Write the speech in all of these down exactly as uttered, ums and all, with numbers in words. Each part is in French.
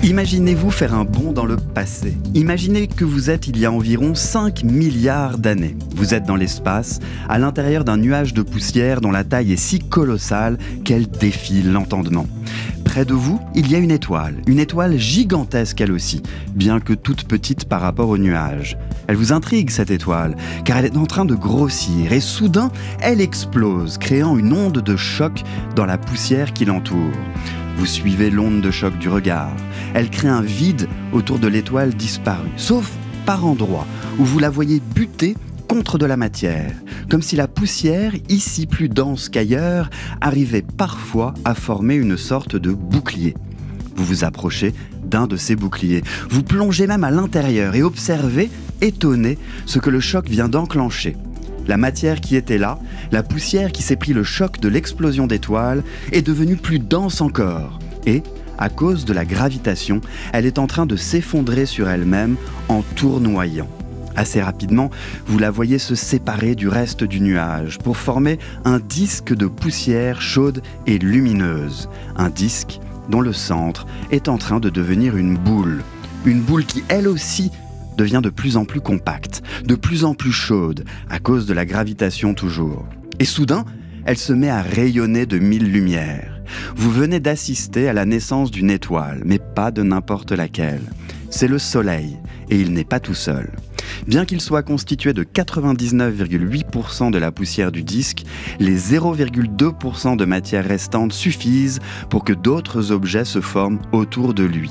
Imaginez-vous faire un bond dans le passé. Imaginez que vous êtes il y a environ cinq milliards d'années. Vous êtes dans l'espace, à l'intérieur d'un nuage de poussière dont la taille est si colossale qu'elle défie l'entendement. Près de vous, il y a une étoile, une étoile gigantesque elle aussi, bien que toute petite par rapport au nuage. Elle vous intrigue cette étoile, car elle est en train de grossir et soudain, elle explose, créant une onde de choc dans la poussière qui l'entoure. Vous suivez l'onde de choc du regard. Elle crée un vide autour de l'étoile disparue, sauf par endroits où vous la voyez buter contre de la matière, comme si la poussière, ici plus dense qu'ailleurs, arrivait parfois à former une sorte de bouclier. Vous vous approchez d'un de ces boucliers. Vous plongez même à l'intérieur et observez, étonné, ce que le choc vient d'enclencher. La matière qui était là, la poussière qui s'est pris le choc de l'explosion d'étoiles, est devenue plus dense encore. Et, à cause de la gravitation, elle est en train de s'effondrer sur elle-même en tournoyant. Assez rapidement, vous la voyez se séparer du reste du nuage pour former un disque de poussière chaude et lumineuse. Un disque dont le centre est en train de devenir une boule. Une boule qui, elle aussi, devient de plus en plus compacte, de plus en plus chaude, à cause de la gravitation toujours. Et soudain, elle se met à rayonner de mille lumières. Vous venez d'assister à la naissance d'une étoile, mais pas de n'importe laquelle. C'est le Soleil, et il n'est pas tout seul. Bien qu'il soit constitué de quatre-vingt-dix-neuf virgule huit pour cent de la poussière du disque, les zéro virgule deux pour cent de matière restante suffisent pour que d'autres objets se forment autour de lui.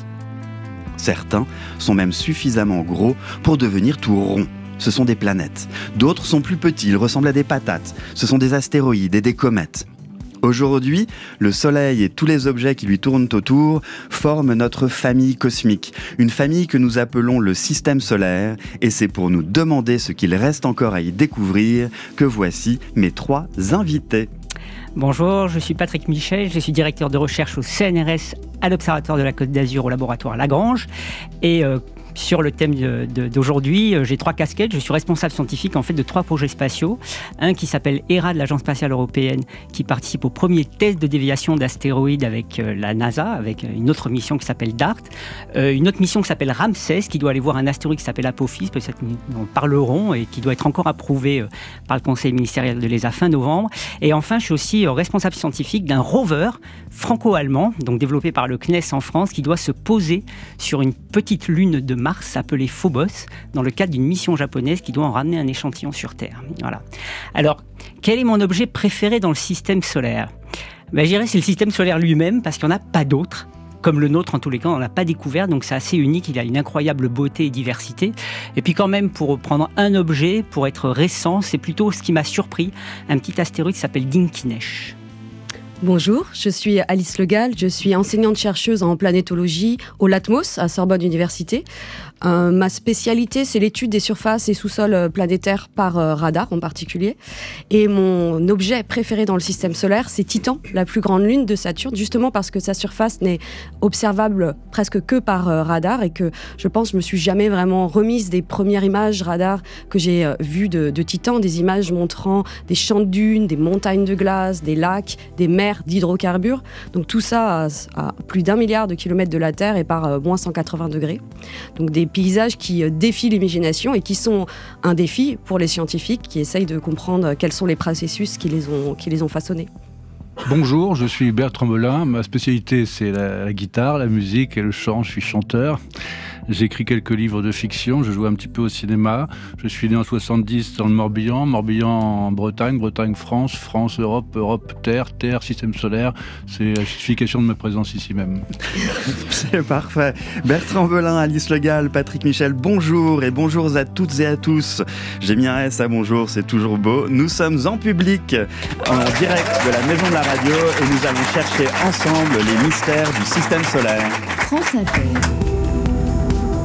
Certains sont même suffisamment gros pour devenir tout ronds. Ce sont des planètes. D'autres sont plus petits, ils ressemblent à des patates. Ce sont des astéroïdes et des comètes. Aujourd'hui, le Soleil et tous les objets qui lui tournent autour forment notre famille cosmique, une famille que nous appelons le système solaire, et c'est pour nous demander ce qu'il reste encore à y découvrir que voici mes trois invités. Bonjour, je suis Patrick Michel, je suis directeur de recherche au C N R S à l'Observatoire de la Côte d'Azur au laboratoire Lagrange. Et euh, sur le thème de, de, d'aujourd'hui, euh, j'ai trois casquettes. Je suis responsable scientifique en fait de trois projets spatiaux. Un qui s'appelle E R A de l'Agence spatiale européenne, qui participe au premier test de déviation d'astéroïdes avec euh, la NASA, avec une autre mission qui s'appelle DART. Euh, une autre mission qui s'appelle Ramsès, qui doit aller voir un astéroïde qui s'appelle Apophis, peut-être nous en parlerons, et qui doit être encore approuvé euh, par le Conseil ministériel de l'E S A fin novembre. Et enfin, je suis aussi euh, responsable scientifique d'un rover franco-allemand, donc développé par le C N E S en France, qui doit se poser sur une petite lune de Mars appelée Phobos, dans le cadre d'une mission japonaise qui doit en ramener un échantillon sur Terre. Voilà. Alors, quel est mon objet préféré dans le système solaire ? Ben, je dirais c'est le système solaire lui-même, parce qu'il n'y en a pas d'autre. Comme le nôtre, en tous les cas, on ne l'a pas découvert, donc c'est assez unique, il a une incroyable beauté et diversité. Et puis quand même, pour prendre un objet, pour être récent, c'est plutôt ce qui m'a surpris, un petit astéroïde qui s'appelle Dinkinesh. Bonjour, je suis Alice Le Gall, je suis enseignante-chercheuse en planétologie au Latmos à Sorbonne Université. Euh, ma spécialité, c'est l'étude des surfaces et sous-sols planétaires par euh, radar en particulier. Et mon objet préféré dans le système solaire, c'est Titan, la plus grande lune de Saturne, justement parce que sa surface n'est observable presque que par euh, radar et que je pense que je me suis jamais vraiment remise des premières images radar que j'ai euh, vues de, de Titan, des images montrant des champs de dunes, des montagnes de glace, des lacs, des mers d'hydrocarbures. Donc tout ça à, à plus d'un milliard de kilomètres de la Terre et par euh, moins cent quatre-vingts degrés. Donc des paysages qui euh, défient l'imagination et qui sont un défi pour les scientifiques qui essayent de comprendre quels sont les processus qui les ont, qui les ont façonnés. Bonjour, je suis Bertrand Belin. Ma spécialité, c'est la, la guitare, la musique et le chant. Je suis chanteur. J'ai écrit quelques livres de fiction, je joue un petit peu au cinéma. Je suis né en soixante-dix dans le Morbihan, Morbihan en Bretagne, Bretagne France, France Europe, Europe Terre, Terre Système solaire. C'est la justification de ma présence ici même. C'est parfait. Bertrand Belin, Alice Le Gall, Patrick Michel, bonjour et bonjour à toutes et à tous. J'ai mis un S à bonjour, c'est toujours beau. Nous sommes en public, en direct de la Maison de la Radio et nous allons chercher ensemble les mystères du système solaire. France Inter.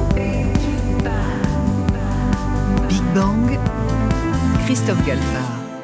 Big Bang, Christophe Galfard.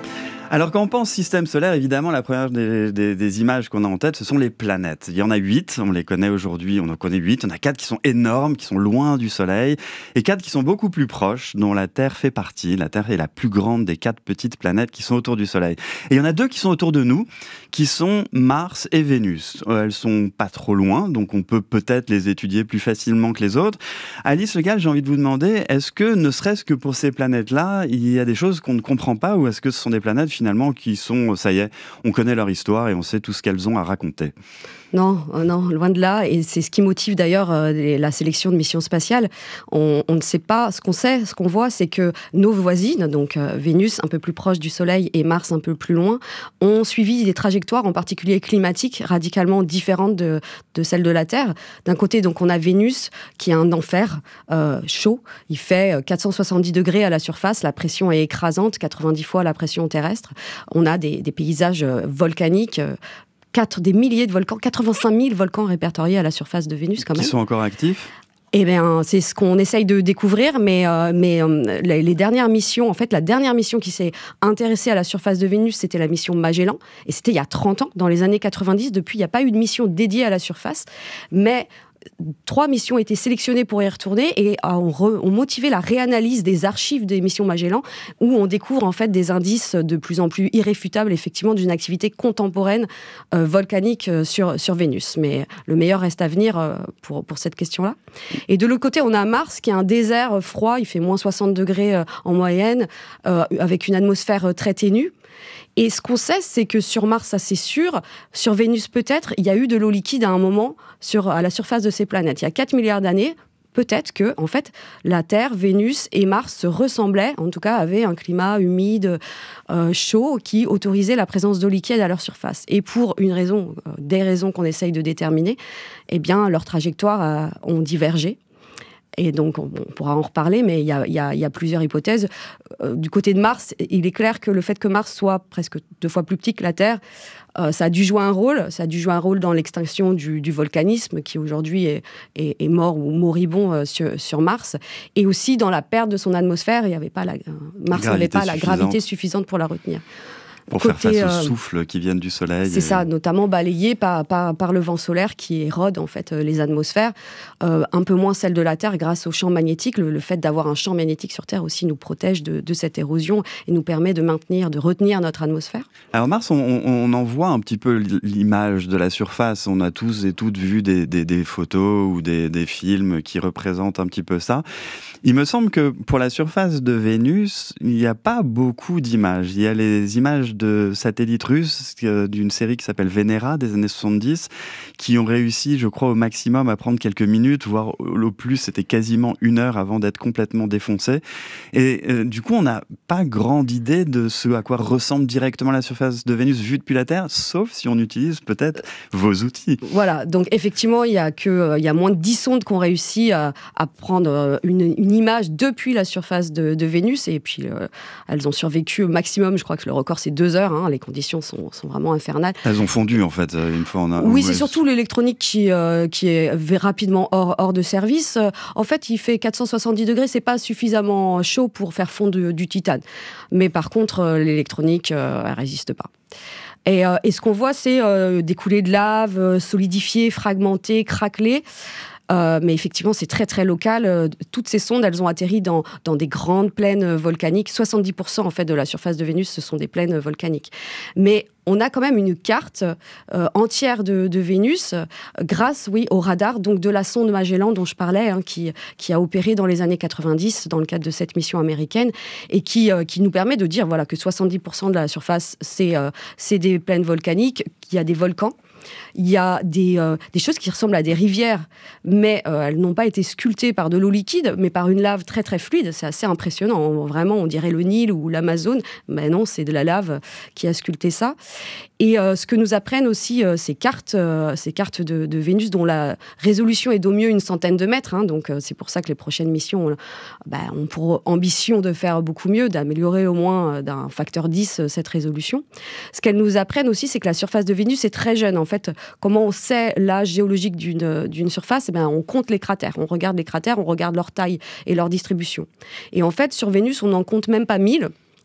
Alors quand on pense système solaire, évidemment, la première des, des, des images qu'on a en tête, ce sont les planètes. Il y en a huit, on les connaît aujourd'hui, on en connaît huit. Il y en a quatre qui sont énormes, qui sont loin du Soleil, et quatre qui sont beaucoup plus proches, dont la Terre fait partie. La Terre est la plus grande des quatre petites planètes qui sont autour du Soleil. Et il y en a deux qui sont autour de nous, qui sont Mars et Vénus. Elles sont pas trop loin, donc on peut peut-être les étudier plus facilement que les autres. Alice Le Gall, j'ai envie de vous demander, est-ce que, ne serait-ce que pour ces planètes-là, il y a des choses qu'on ne comprend pas, ou est-ce que ce sont des planètes finalement qui sont, ça y est, on connaît leur histoire et on sait tout ce qu'elles ont à raconter? Non, non, loin de là. Et c'est ce qui motive d'ailleurs euh, la sélection de missions spatiales. On, on ne sait pas, ce qu'on sait, ce qu'on voit, c'est que nos voisines, donc euh, Vénus un peu plus proche du Soleil et Mars un peu plus loin, ont suivi des trajectoires, en particulier climatiques, radicalement différentes de, de celles de la Terre. D'un côté, donc, on a Vénus, qui est un enfer euh, chaud. Il fait quatre cent soixante-dix degrés à la surface, la pression est écrasante, quatre-vingt-dix fois la pression terrestre. On a des, des paysages volcaniques, euh, Quatre, des milliers de volcans, quatre-vingt-cinq mille volcans répertoriés à la surface de Vénus quand même. Qui sont encore actifs ? Eh bien, c'est ce qu'on essaye de découvrir, mais, euh, mais euh, les, les dernières missions, en fait, la dernière mission qui s'est intéressée à la surface de Vénus, c'était la mission Magellan, et c'était il y a trente ans, dans les années quatre-vingt-dix. Depuis, il n'y a pas eu de mission dédiée à la surface, mais trois missions ont été sélectionnées pour y retourner et ont, re, ont motivé la réanalyse des archives des missions Magellan, où on découvre en fait des indices de plus en plus irréfutables, effectivement, d'une activité contemporaine euh, volcanique euh, sur, sur Vénus. Mais le meilleur reste à venir euh, pour, pour cette question-là. Et de l'autre côté, on a Mars, qui est un désert froid, il fait moins soixante degrés euh, en moyenne, euh, avec une atmosphère euh, très ténue. Et ce qu'on sait, c'est que sur Mars, ça c'est sûr, sur Vénus peut-être, il y a eu de l'eau liquide à un moment sur, à la surface de ces planètes. Il y a quatre milliards d'années, peut-être que, en fait, la Terre, Vénus et Mars se ressemblaient, en tout cas avaient un climat humide, euh, chaud, qui autorisait la présence d'eau liquide à leur surface. Et pour une raison, euh, des raisons qu'on essaye de déterminer, eh bien, leurs trajectoires euh, ont divergé. Et donc, on pourra en reparler, mais il y a, y a, y a plusieurs hypothèses. Euh, du côté de Mars, il est clair que le fait que Mars soit presque deux fois plus petit que la Terre, euh, ça a dû jouer un rôle. Ça a dû jouer un rôle dans l'extinction du, du volcanisme, qui aujourd'hui est, est, est mort ou moribond euh, sur, sur Mars. Et aussi dans la perte de son atmosphère, il y avait pas la, euh, Mars n'avait pas la gravité suffisante pour la retenir. Pour Côté, faire face euh, aux souffles qui viennent du Soleil. C'est et... ça, notamment balayé par, par, par le vent solaire qui érode en fait les atmosphères, euh, un peu moins celle de la Terre grâce au champ magnétique. Le, le fait d'avoir un champ magnétique sur Terre aussi nous protège de, de cette érosion et nous permet de maintenir, de retenir notre atmosphère. Alors Mars, on, on en voit un petit peu l'image de la surface. On a tous et toutes vu des, des, des photos ou des, des films qui représentent un petit peu ça. Il me semble que pour la surface de Vénus, il n'y a pas beaucoup d'images. Il y a les images de satellites russes d'une série qui s'appelle Venera des années soixante-dix, qui ont réussi, je crois, au maximum à prendre quelques minutes, voire au plus, c'était quasiment une heure avant d'être complètement défoncé. Et euh, du coup, on n'a pas grande idée de ce à quoi ressemble directement la surface de Vénus vue depuis la Terre, sauf si on utilise peut-être vos outils. Voilà, donc effectivement, il y a que, euh, il y a moins de dix sondes qui ont réussi à, à prendre une, une image depuis la surface de, de Vénus, et puis euh, elles ont survécu au maximum. Je crois que le record c'est deux heures, hein, les conditions sont, sont vraiment infernales. Elles ont fondu en fait une fois on a. Oui, c'est surtout l'électronique qui, euh, qui est rapidement hors, hors de service. En fait, il fait quatre cent soixante-dix degrés, c'est pas suffisamment chaud pour faire fondre du, du titane. Mais par contre, l'électronique, euh, elle résiste pas. Et, euh, et ce qu'on voit, c'est euh, des coulées de lave euh, solidifiées, fragmentées, craquelées. Euh, mais effectivement, c'est très très local. Euh, toutes ces sondes, elles ont atterri dans, dans des grandes plaines volcaniques. soixante-dix pour cent en fait de la surface de Vénus, ce sont des plaines volcaniques. Mais on a quand même une carte euh, entière de, de Vénus, euh, grâce, oui, au radar donc de la sonde Magellan dont je parlais, hein, qui, qui a opéré dans les années quatre-vingt-dix dans le cadre de cette mission américaine et qui, euh, qui nous permet de dire voilà, que soixante-dix pour cent de la surface, c'est, euh, c'est des plaines volcaniques, qu'il y a des volcans. Il y a des, euh, des choses qui ressemblent à des rivières, mais euh, elles n'ont pas été sculptées par de l'eau liquide, mais par une lave très très fluide. C'est assez impressionnant. On, vraiment, on dirait le Nil ou l'Amazone. Mais non, c'est de la lave qui a sculpté ça. Et euh, ce que nous apprennent aussi euh, ces cartes, euh, ces cartes de, de Vénus, dont la résolution est d'au mieux une centaine de mètres. Hein, donc euh, c'est pour ça que les prochaines missions ont, bah, ont pour ambition de faire beaucoup mieux, d'améliorer au moins d'un facteur dix euh, cette résolution. Ce qu'elles nous apprennent aussi, c'est que la surface de Vénus est très jeune. En fait, comment on sait l'âge géologique d'une, d'une surface ? Eh bien, on compte les cratères. On regarde les cratères, on regarde leur taille et leur distribution. Et en fait, sur Vénus, on n'en compte même pas mille.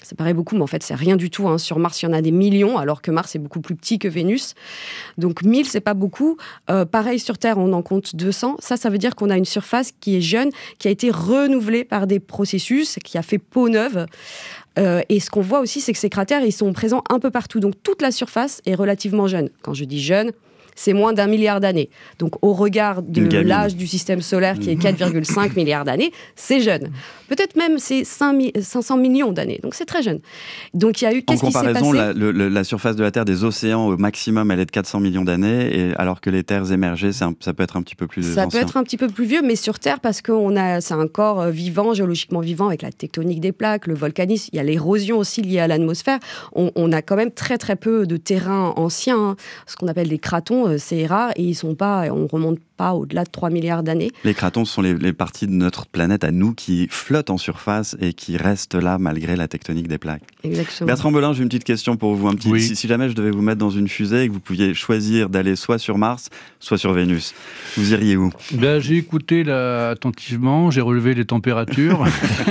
Ça paraît beaucoup, mais en fait, c'est rien du tout. Hein. Sur Mars, il y en a des millions, alors que Mars est beaucoup plus petit que Vénus. Donc, mille, c'est pas beaucoup. Euh, pareil, sur Terre, on en compte deux cents. Ça, ça veut dire qu'on a une surface qui est jeune, qui a été renouvelée par des processus, qui a fait peau neuve. Euh, et ce qu'on voit aussi, c'est que ces cratères, ils sont présents un peu partout. Donc, toute la surface est relativement jeune. Quand je dis jeune, c'est moins d'un milliard d'années. Donc, au regard de l'âge du système solaire, qui est quatre virgule cinq milliards d'années, c'est jeune. Peut-être même c'est cinq cents millions d'années. Donc, c'est très jeune. Donc, il y a eu... Qu'est-ce qui s'est passé ? En comparaison, la, le, la surface de la Terre, des océans, au maximum, elle est de quatre cents millions d'années, et alors que les terres émergées, un, ça peut être un petit peu plus Ça ancien. peut être un petit peu plus vieux, mais sur Terre, parce que on a, c'est un corps vivant, géologiquement vivant, avec la tectonique des plaques, le volcanisme, il y a l'érosion aussi liée à l'atmosphère. On, on a quand même très, très peu de terrains anciens, hein, ce qu'on appelle des cratons, c'est rare, et ils sont pas, on remonte pas au-delà de trois milliards d'années. Les cratons sont les, les parties de notre planète à nous qui flottent en surface et qui restent là malgré la tectonique des plaques. Exactement. Bertrand Belin, j'ai une petite question pour vous. Un petit, oui. si, si jamais je devais vous mettre dans une fusée et que vous pouviez choisir d'aller soit sur Mars, soit sur Vénus, vous iriez où ? Ben, j'ai écouté là, attentivement, j'ai relevé les températures.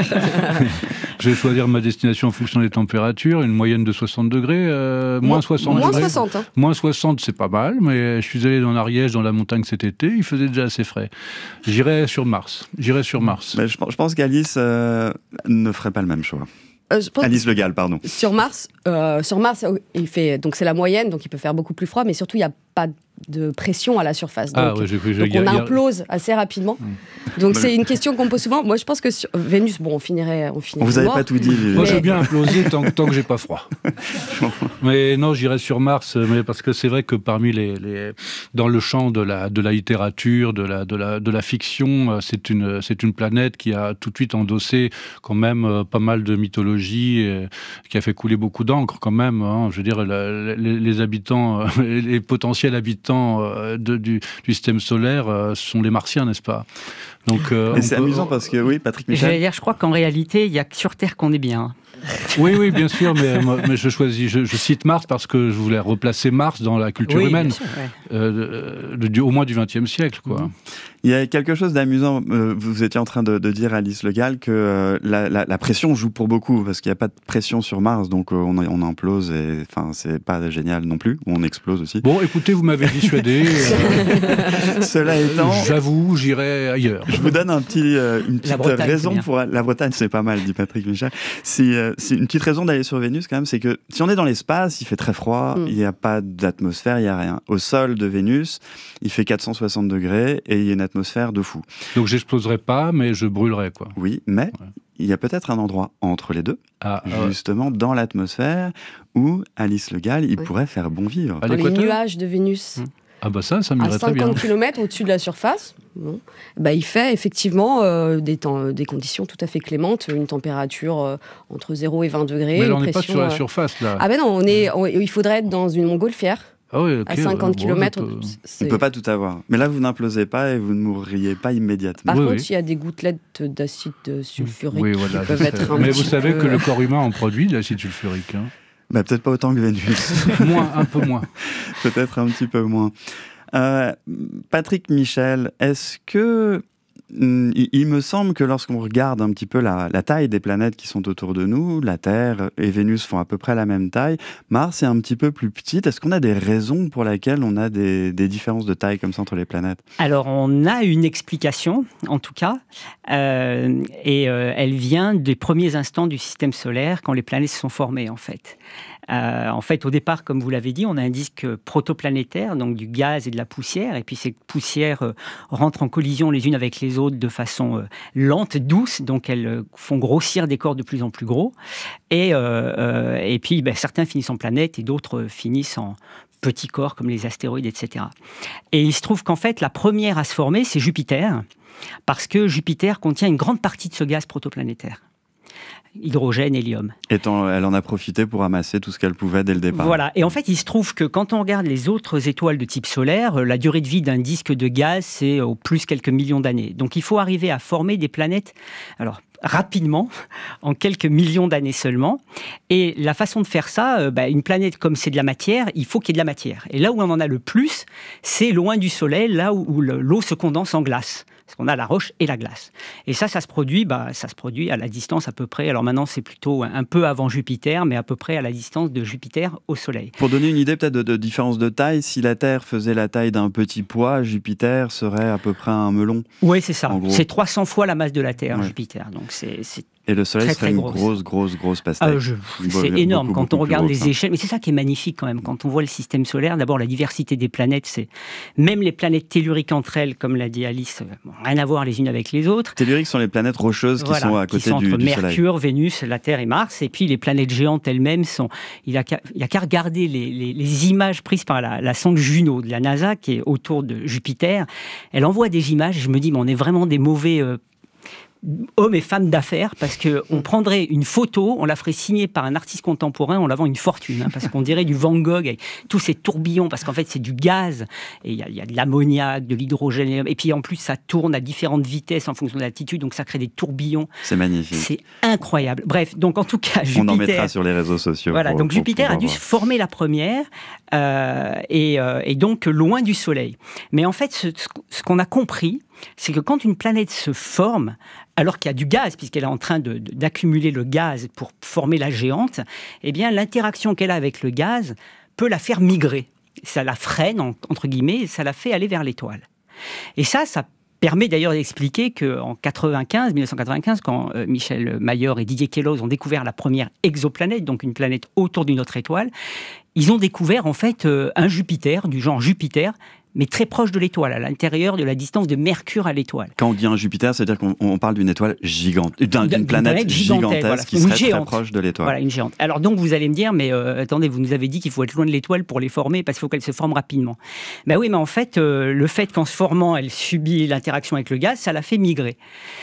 Je vais choisir ma destination en fonction des températures, une moyenne de soixante degrés, euh, moins Mo- soixante moins degrés. soixante, hein. Moins soixante, c'est pas mal, mais je suis allé dans l'Ariège, dans la montagne cet été, il faisait déjà assez frais. J'irai sur Mars. J'irai sur Mars. Mais je, je pense qu'Alice euh, ne ferait pas le même choix. Euh, je pense Alice Le Gall, pardon. Sur Mars, euh, sur Mars, il fait, donc c'est la moyenne, donc il peut faire beaucoup plus froid, mais surtout il n'y a pas de pression à la surface. Donc, Ah, ouais, j'ai cru, donc j'ai- on y a- implose assez rapidement. Mmh. Donc c'est une question qu'on me pose souvent. Moi je pense que sur Vénus, bon, on finirait, on finirait Vous n'avez mort. pas tout dit. Moi, Mais- je veux bien imploser tant, que- tant que j'ai pas froid. Mais non, j'irai sur Mars, mais parce que c'est vrai que parmi les, les dans le champ de la de la littérature, de la de la de la fiction, c'est une c'est une planète qui a tout de suite endossé quand même euh, pas mal de mythologie, et qui a fait couler beaucoup d'encre quand même. Hein. Je veux dire, la, les, les habitants, euh, les potentiels habitants euh, de, du, du système solaire euh, sont les Martiens, n'est-ce pas ? Donc, euh, Mais on c'est peut- amusant parce que, oui, Patrick J'allais Michel. dire, je crois qu'en réalité, il n'y a que sur Terre qu'on est bien. Oui, oui, bien sûr, mais, mais je choisis, je, je cite Mars parce que je voulais replacer Mars dans la culture Oui, humaine, bien sûr, ouais. euh, de- du- au moins du vingtième siècle, quoi. Il y a quelque chose d'amusant. euh, Vous étiez en train de, de dire, Alice Le Gall, que euh, la, la, la pression joue pour beaucoup, parce qu'il n'y a pas de pression sur Mars, donc euh, on, on implose, et enfin, c'est pas génial non plus, ou on explose aussi. Bon, écoutez, vous m'avez dissuadé. euh, Cela étant, J'avoue, j'irai ailleurs. je vous donne un petit, euh, une petite Bretagne, raison c'est bien. pour... La Bretagne, c'est pas mal, dit Patrick Michel. C'est euh, c'est une petite raison d'aller sur Vénus, quand même, c'est que si on est dans l'espace, il fait très froid, Mm. il n'y a pas d'atmosphère, il n'y a rien. Au sol de Vénus, il fait quatre cent soixante degrés, et il y a une atmosphère de fou. Donc, j'exploserai pas, mais je brûlerai, quoi. Oui, mais Ouais. il y a peut-être un endroit entre les deux, Ah, ah, justement dans l'atmosphère, où Alice Le Gall, il Oui. pourrait faire bon vivre. À Dans les l'équateur nuages de Vénus, Mmh. ah bah ça, ça à m'irait très bien. cinquante kilomètres au-dessus de la surface, bon, bah, il fait effectivement euh, des, temps, des conditions tout à fait clémentes, une température euh, entre zéro et vingt degrés. Mais là, une on n'est pas pression, sur la euh, surface, là. Ah ben non, on est, on- il faudrait être dans une montgolfière Ah oui, ok, à cinquante ouais, bon, kilomètres. je peux- On ne peut pas tout avoir. Mais là, vous n'implosez pas et vous ne mourriez pas immédiatement. Par Oui, contre, oui. il y a des gouttelettes d'acide sulfurique Oui, voilà, qui peuvent je être sais. un Mais petit vous savez peu- que le corps humain en produit de l'acide sulfurique. Hein. Bah, peut-être pas autant que Vénus. Moins, un peu moins. Peut-être un petit peu moins. Euh, Patrick Michel, est-ce que... hum, Il il me semble que lorsqu'on regarde un petit peu la, la taille des planètes qui sont autour de nous, la Terre et Vénus font à peu près la même taille, Mars est un petit peu plus petite. Est-ce qu'on a des raisons pour lesquelles on a des, des différences de taille comme ça entre les planètes ? Alors, on a une explication, en tout cas, euh, et euh, elle vient des premiers instants du système solaire, quand les planètes se sont formées, en fait. Euh, en fait, au départ, comme vous l'avez dit, on a un disque protoplanétaire, donc du gaz et de la poussière, et puis ces poussières euh, rentrent en collision les unes avec les autres de façon euh, lente, douce, donc elles euh, font grossir des corps de plus en plus gros, et, euh, euh, et puis ben, certains finissent en planètes et d'autres euh, finissent en petits corps comme les astéroïdes, et cetera. Et il se trouve qu'en fait, la première à se former, c'est Jupiter, parce que Jupiter contient une grande partie de ce gaz protoplanétaire. Hydrogène, hélium. Étant, elle en a profité pour amasser tout ce qu'elle pouvait dès le départ. Voilà. Et en fait, il se trouve que quand on regarde les autres étoiles de type solaire, la durée de vie d'un disque de gaz, c'est au plus quelques millions d'années. Donc, il faut arriver à former des planètes. Alors, rapidement, en quelques millions d'années seulement. Et la façon de faire ça, euh, bah, une planète comme c'est de la matière, il faut qu'il y ait de la matière. Et là où on en a le plus, c'est loin du Soleil, là où, où le, l'eau se condense en glace. Parce qu'on a la roche et la glace. Et ça, ça se produit, bah, ça se produit à la distance à peu près. Alors maintenant, c'est plutôt un peu avant Jupiter, mais à peu près à la distance de Jupiter au Soleil. Pour donner une idée peut-être de, de différence de taille, si la Terre faisait la taille d'un petit pois, Jupiter serait à peu près un melon. Oui, c'est ça. C'est trois cents fois la masse de la Terre, ouais. Jupiter. Donc c'est, c'est Et le Soleil très, serait très une grosse. grosse, grosse, grosse pastèque. Ah, je, c'est beaucoup, énorme beaucoup, quand beaucoup on regarde les gros, échelles. Mais c'est ça qui est magnifique quand même. Quand on voit le système solaire, d'abord la diversité des planètes, c'est même les planètes telluriques entre elles, comme l'a dit Alice, bon, rien à voir les unes avec les autres. Telluriques sont les planètes rocheuses qui voilà, sont à côté qui sont du, entre du Soleil. Mercure, Vénus, la Terre et Mars. Et puis les planètes géantes elles-mêmes sont. Il n'y a, a qu'à regarder les, les, les images prises par la, la sonde Juno de la NASA qui est autour de Jupiter. Elle envoie des images. Je me dis, mais on est vraiment des mauvais. Euh, hommes et femmes d'affaires, parce qu'on prendrait une photo, on la ferait signer par un artiste contemporain, on la vend une fortune, hein, parce qu'on dirait du Van Gogh avec tous ces tourbillons, parce qu'en fait c'est du gaz, et il y, y a de l'ammoniac, de l'hydrogène, et puis en plus ça tourne à différentes vitesses en fonction de l'altitude, donc ça crée des tourbillons. C'est magnifique. C'est incroyable. Bref, donc en tout cas, Jupiter... On en mettra sur les réseaux sociaux. Voilà, pour, donc pour Jupiter a dû voir. se former la première, euh, et, euh, et donc loin du Soleil. Mais en fait, ce, ce qu'on a compris, c'est que quand une planète se forme, alors qu'il y a du gaz, puisqu'elle est en train de, de, d'accumuler le gaz pour former la géante, eh bien l'interaction qu'elle a avec le gaz peut la faire migrer. Ça la freine, entre guillemets, et ça la fait aller vers l'étoile. Et ça, ça permet d'ailleurs d'expliquer qu'en quatre-vingt-quinze, mille neuf cent quatre-vingt-quinze, quand euh, Michel Mayor et Didier Queloz ont découvert la première exoplanète, donc une planète autour d'une autre étoile, ils ont découvert en fait euh, un Jupiter, du genre Jupiter, mais très proche de l'étoile, à l'intérieur de la distance de Mercure à l'étoile. Quand on dit un Jupiter, c'est-à-dire qu'on on parle d'une étoile gigante, d'un, d'une, d'une planète, planète gigantesque voilà, qui serait géante. très proche de l'étoile. Voilà, une géante. Alors donc vous allez me dire, mais euh, attendez, vous nous avez dit qu'il faut être loin de l'étoile pour les former, parce qu'il faut qu'elle se forme rapidement. Ben oui, mais en fait, euh, le fait qu'en se formant, elle subit l'interaction avec le gaz, ça la fait migrer.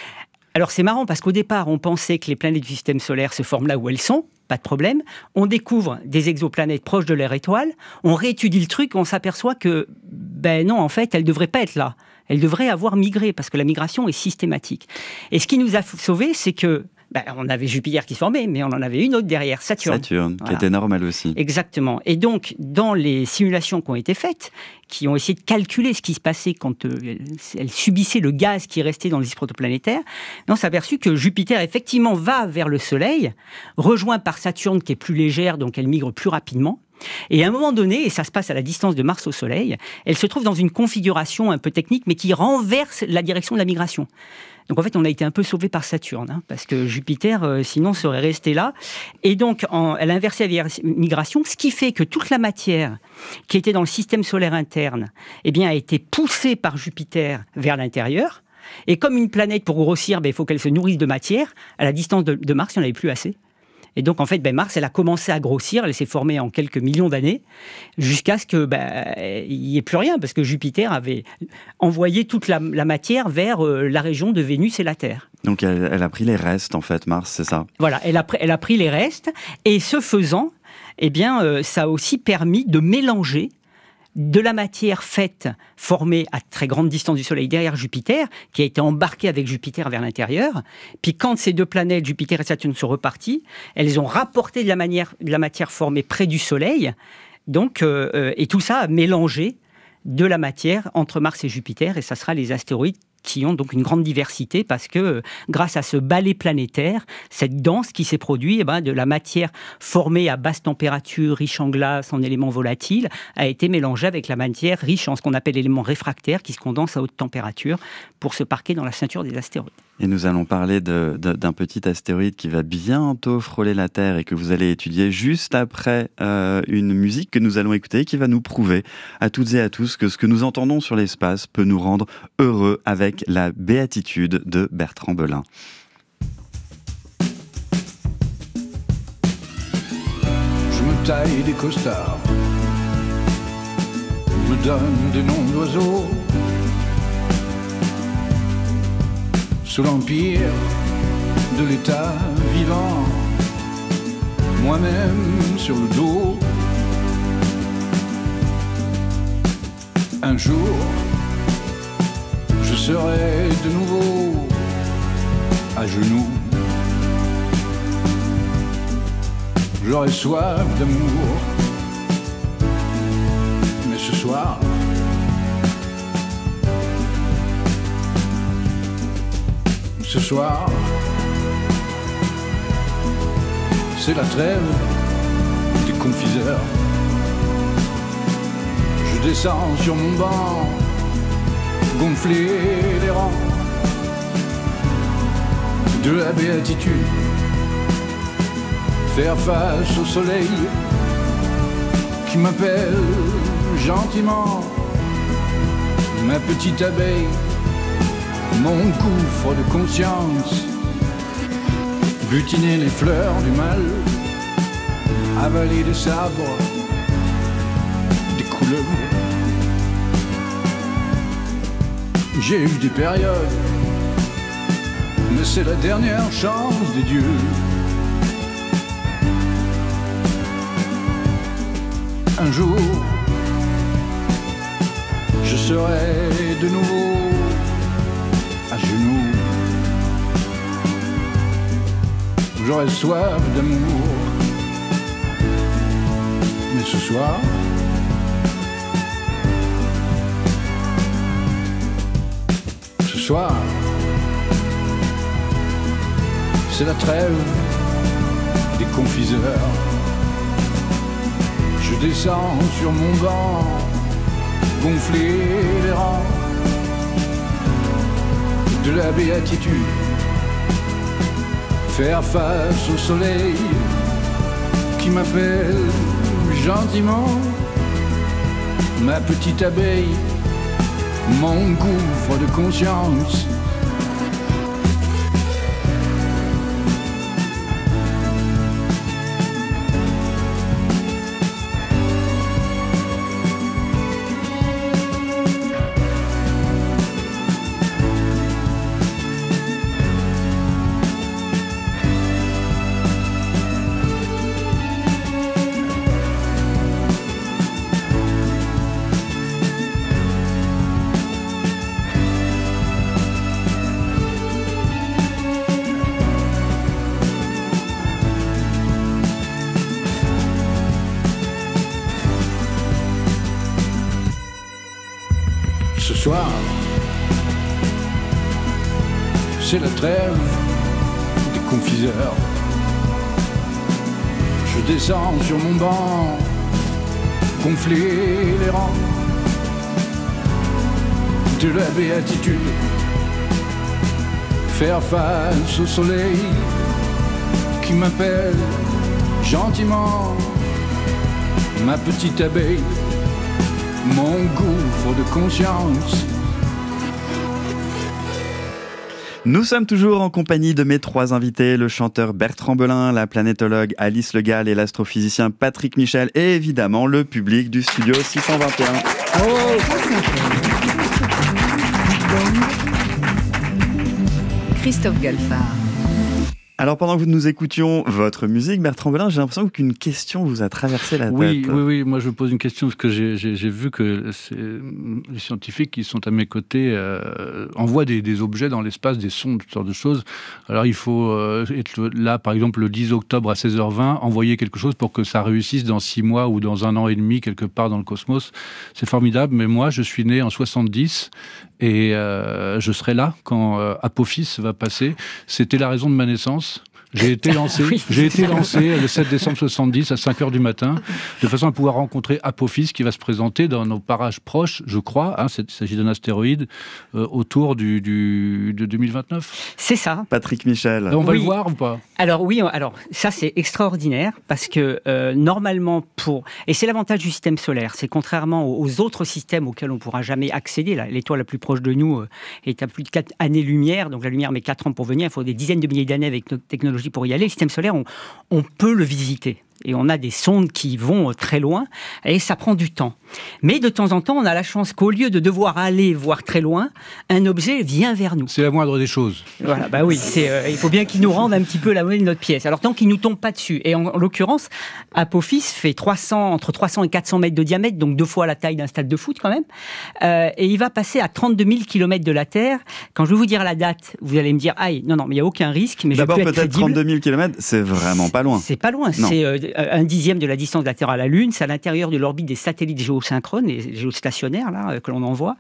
Alors c'est marrant, parce qu'au départ, on pensait que les planètes du système solaire se forment là où elles sont, pas de problème. On découvre des exoplanètes proches de leur étoile, on réétudie le truc, on s'aperçoit que, ben non, en fait, elles ne devraient pas être là. Elles devraient avoir migré, parce que la migration est systématique. Et ce qui nous a sauvés, c'est que, ben, on avait Jupiter qui se formait, mais on en avait une autre derrière, Saturne. Saturne, voilà. Qui est énorme elle aussi. Exactement. Et donc, dans les simulations qui ont été faites, qui ont essayé de calculer ce qui se passait quand euh, elle subissait le gaz qui restait dans le disque protoplanétaire, on s'est aperçu que Jupiter, effectivement, va vers le Soleil, rejoint par Saturne, qui est plus légère, donc elle migre plus rapidement. Et à un moment donné, et ça se passe à la distance de Mars au Soleil, elle se trouve dans une configuration un peu technique, mais qui renverse la direction de la migration. Donc en fait, on a été un peu sauvé par Saturne, hein, parce que Jupiter, euh, sinon, serait resté là. Et donc, en, elle a inversé la migration, ce qui fait que toute la matière qui était dans le système solaire interne, eh bien, a été poussée par Jupiter vers l'intérieur. Et comme une planète, pour grossir, ben, il faut qu'elle se nourrisse de matière. À la distance de, de Mars, il n'y en avait plus assez. Et donc, en fait, ben, Mars, elle a commencé à grossir, elle s'est formée en quelques millions d'années, jusqu'à ce qu'il ben, n'y ait plus rien, parce que Jupiter avait envoyé toute la, la matière vers euh, la région de Vénus et la Terre. Donc, elle, elle a pris les restes, en fait, Mars, c'est ça? Voilà, elle a, elle a pris les restes, et ce faisant, eh bien, euh, ça a aussi permis de mélanger de la matière faite, formée à très grande distance du Soleil derrière Jupiter, qui a été embarquée avec Jupiter vers l'intérieur. Puis quand ces deux planètes, Jupiter et Saturne, sont reparties, elles ont rapporté de la, manière, de la matière formée près du Soleil. Donc, euh, et tout ça a mélangé de la matière entre Mars et Jupiter, et ça sera les astéroïdes qui ont donc une grande diversité, parce que grâce à ce balai planétaire, cette danse qui s'est produite, eh ben, de la matière formée à basse température, riche en glace, en éléments volatiles, a été mélangée avec la matière riche en ce qu'on appelle l'élément réfractaire, qui se condense à haute température pour se parquer dans la ceinture des astéroïdes. Et nous allons parler de, de, d'un petit astéroïde qui va bientôt frôler la Terre et que vous allez étudier juste après euh, une musique que nous allons écouter, qui va nous prouver à toutes et à tous que ce que nous entendons sur l'espace peut nous rendre heureux, avec la béatitude de Bertrand Belin. Je me taille des costards, je me donne des noms d'oiseaux. Sous l'empire de l'état vivant, moi-même sur le dos. Un jour, je serai de nouveau à genoux j'aurais soif d'amour. Mais ce soir, ce soir, c'est la trêve des confiseurs. Je descends sur mon banc, gonfler les rangs de la béatitude, faire face au soleil qui m'appelle gentiment, ma petite abeille, mon gouffre de conscience, butiner les fleurs du mal, avaler des sabres, des couleuvres. J'ai eu des périodes, mais c'est la dernière chance des dieux. Un jour, je serai de nouveau à genoux. J'aurai soif d'amour, mais ce soir, ce soir, c'est la trêve des confiseurs. Je descends sur mon banc, gonfler les rangs de la béatitude, faire face au soleil qui m'appelle gentiment, ma petite abeille, mon gouffre de conscience. Ce soir, c'est la trêve des confiseurs. Je descends sur mon banc, gonfler les rangs de la béatitude, faire face au soleil qui m'appelle gentiment, ma petite abeille, mon gouffre de conscience. Nous sommes toujours en compagnie de mes trois invités, le chanteur Bertrand Belin, la planétologue Alice Le Gall et l'astrophysicien Patrick Michel, et évidemment le public du studio six cent vingt et un. Oh Christophe Galfard. Alors pendant que nous écoutions votre musique, Bertrand Belin, j'ai l'impression qu'une question vous a traversé la tête. Oui, oui, oui. Moi je pose une question parce que j'ai, j'ai, j'ai vu que les scientifiques qui sont à mes côtés euh, envoient des, des objets dans l'espace, des sondes, toutes sortes de choses. Alors il faut euh, être là, par exemple, le dix octobre à seize heures vingt, envoyer quelque chose pour que ça réussisse dans six mois ou dans un an et demi, quelque part dans le cosmos. C'est formidable, mais moi je suis né en soixante-dix et euh, je serai là quand euh, Apophis va passer. C'était la raison de ma naissance. J'ai été lancé, oui, j'ai été lancé le sept décembre soixante-dix à cinq heures du matin, de façon à pouvoir rencontrer Apophis qui va se présenter dans nos parages proches, je crois, hein, il s'agit d'un astéroïde, euh, autour du, du, de deux mille vingt-neuf. C'est ça. Patrick Michel. On va oui. le voir ou pas ? Alors oui, alors ça c'est extraordinaire parce que euh, normalement pour... Et c'est l'avantage du système solaire, c'est contrairement aux autres systèmes auxquels on ne pourra jamais accéder, là, l'étoile la plus proche de nous euh, est à plus de quatre années-lumière, donc la lumière met quatre ans pour venir, il faut des dizaines de milliers d'années avec notre technologie pour y aller. Le système solaire, on, on peut le visiter. Et on a des sondes qui vont très loin, et ça prend du temps. Mais de temps en temps, on a la chance qu'au lieu de devoir aller voir très loin, un objet vient vers nous. C'est la moindre des choses. Voilà, bah oui, c'est, euh, il faut bien qu'il nous rende un petit peu la monnaie de notre pièce. Alors tant qu'il ne nous tombe pas dessus. Et en, en l'occurrence, Apophis fait trois cents, entre trois cents et quatre cents mètres de diamètre, donc deux fois la taille d'un stade de foot quand même. Euh, et il va passer à trente-deux mille kilomètres de la Terre. Quand je vais vous dire la date, vous allez me dire, aïe, non, non, mais il n'y a aucun risque. Mais d'abord, je peux être peut-être crédible. trente-deux mille kilomètres, c'est vraiment pas loin. C'est pas loin, non. c'est... Euh, un dixième de la distance de la Terre à la Lune. C'est à l'intérieur de l'orbite des satellites géosynchrones, les géostationnaires là, que l'on envoie.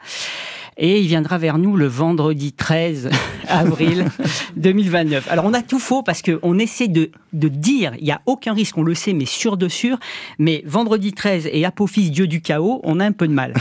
Et il viendra vers nous le vendredi treize avril deux mille vingt-neuf. Alors on a tout faux parce qu'on essaie de, de dire, il n'y a aucun risque, on le sait, mais sûr de sûr, mais vendredi treize et Apophis, dieu du chaos, on a un peu de mal.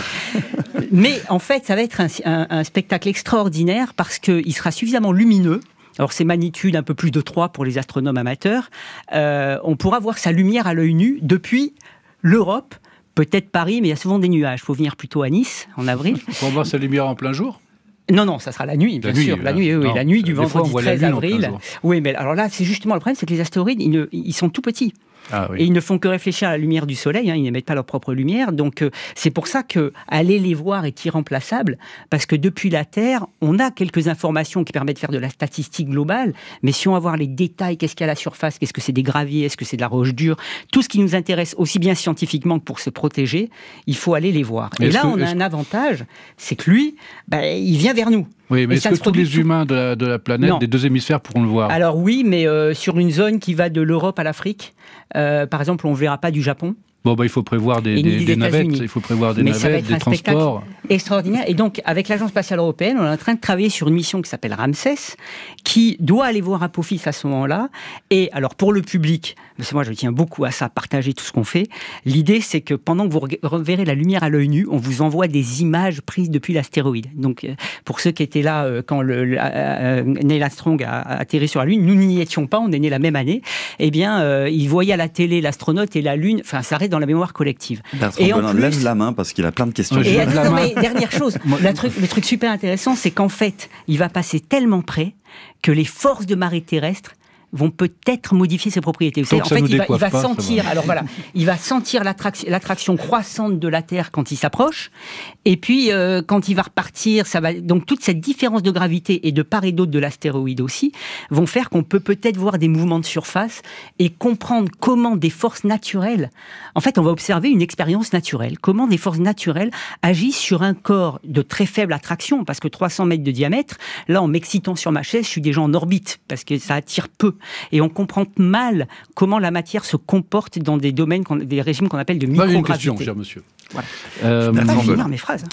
Mais en fait, ça va être un, un, un spectacle extraordinaire parce qu'il sera suffisamment lumineux. Alors c'est magnitude un peu plus de trois pour les astronomes amateurs. Euh, on pourra voir sa lumière à l'œil nu depuis l'Europe, peut-être Paris, mais il y a souvent des nuages. Il faut venir plutôt à Nice, en avril. Pour voir sa lumière en plein jour ? Non, non, ça sera la nuit, bien la sûr. Nuit, la nuit, oui, non, la nuit du vendredi treize avril. Oui, mais alors là, c'est justement le problème, c'est que les astéroïdes, ils, ne, ils sont tout petits. Ah, oui. Et ils ne font que réfléchir à la lumière du soleil, hein, ils n'émettent pas leur propre lumière. Donc euh, c'est pour ça que aller les voir est irremplaçable, parce que depuis la Terre, on a quelques informations qui permettent de faire de la statistique globale, mais si on va voir les détails, qu'est-ce qu'il y a à la surface, qu'est-ce que c'est des graviers, est-ce que c'est de la roche dure, tout ce qui nous intéresse aussi bien scientifiquement que pour se protéger, il faut aller les voir. Et là, que, on a un avantage, c'est que lui, bah, il vient vers nous. Oui, mais est-ce que tous les tout... humains de la, de la planète, non. des deux hémisphères, pourront le voir ? Alors oui, mais euh, sur une zone qui va de l'Europe à l'Afrique, euh, par exemple, on ne verra pas du Japon. Bon, bah, il faut prévoir des, des, des navettes, il faut prévoir des mais navettes, ça va être des un transports. Extraordinaire. Et donc, avec l'Agence spatiale européenne, on est en train de travailler sur une mission qui s'appelle Ramsès, qui doit aller voir Apophis à ce moment-là. Et alors, pour le public, parce que moi, je tiens beaucoup à ça, partager tout ce qu'on fait. L'idée, c'est que pendant que vous reverrez la lumière à l'œil nu, on vous envoie des images prises depuis l'astéroïde. Donc, pour ceux qui étaient là euh, quand le, le, euh, Neil Armstrong a, a atterri sur la Lune, nous n'y étions pas, on est nés la même année. Eh bien, euh, ils voyaient à la télé l'astronaute et la Lune. Enfin, ça reste dans la mémoire collective. Bertrand et Belin, plus... lève la main parce qu'il a plein de questions. Et non, mais dernière chose, le truc, le truc super intéressant, c'est qu'en fait, il va passer tellement près que les forces de marée terrestre vont peut-être modifier ses propriétés. Vous savez, en fait, il va, il va pas, sentir. Va. Alors voilà, il va sentir l'attraction, l'attraction croissante de la Terre quand il s'approche, et puis euh, quand il va repartir, ça va. Donc toute cette différence de gravité et de part et d'autre de l'astéroïde aussi vont faire qu'on peut peut-être voir des mouvements de surface et comprendre comment des forces naturelles. En fait, on va observer une expérience naturelle. Comment des forces naturelles agissent sur un corps de très faible attraction, parce que trois cents mètres de diamètre. Là, en m'excitant sur ma chaise, je suis déjà en orbite parce que ça attire peu. Et on comprend mal comment la matière se comporte dans des domaines, des régimes qu'on appelle de microgravité. Une question, cher monsieur. Voilà. Euh, je ne peux pas finir mes phrases.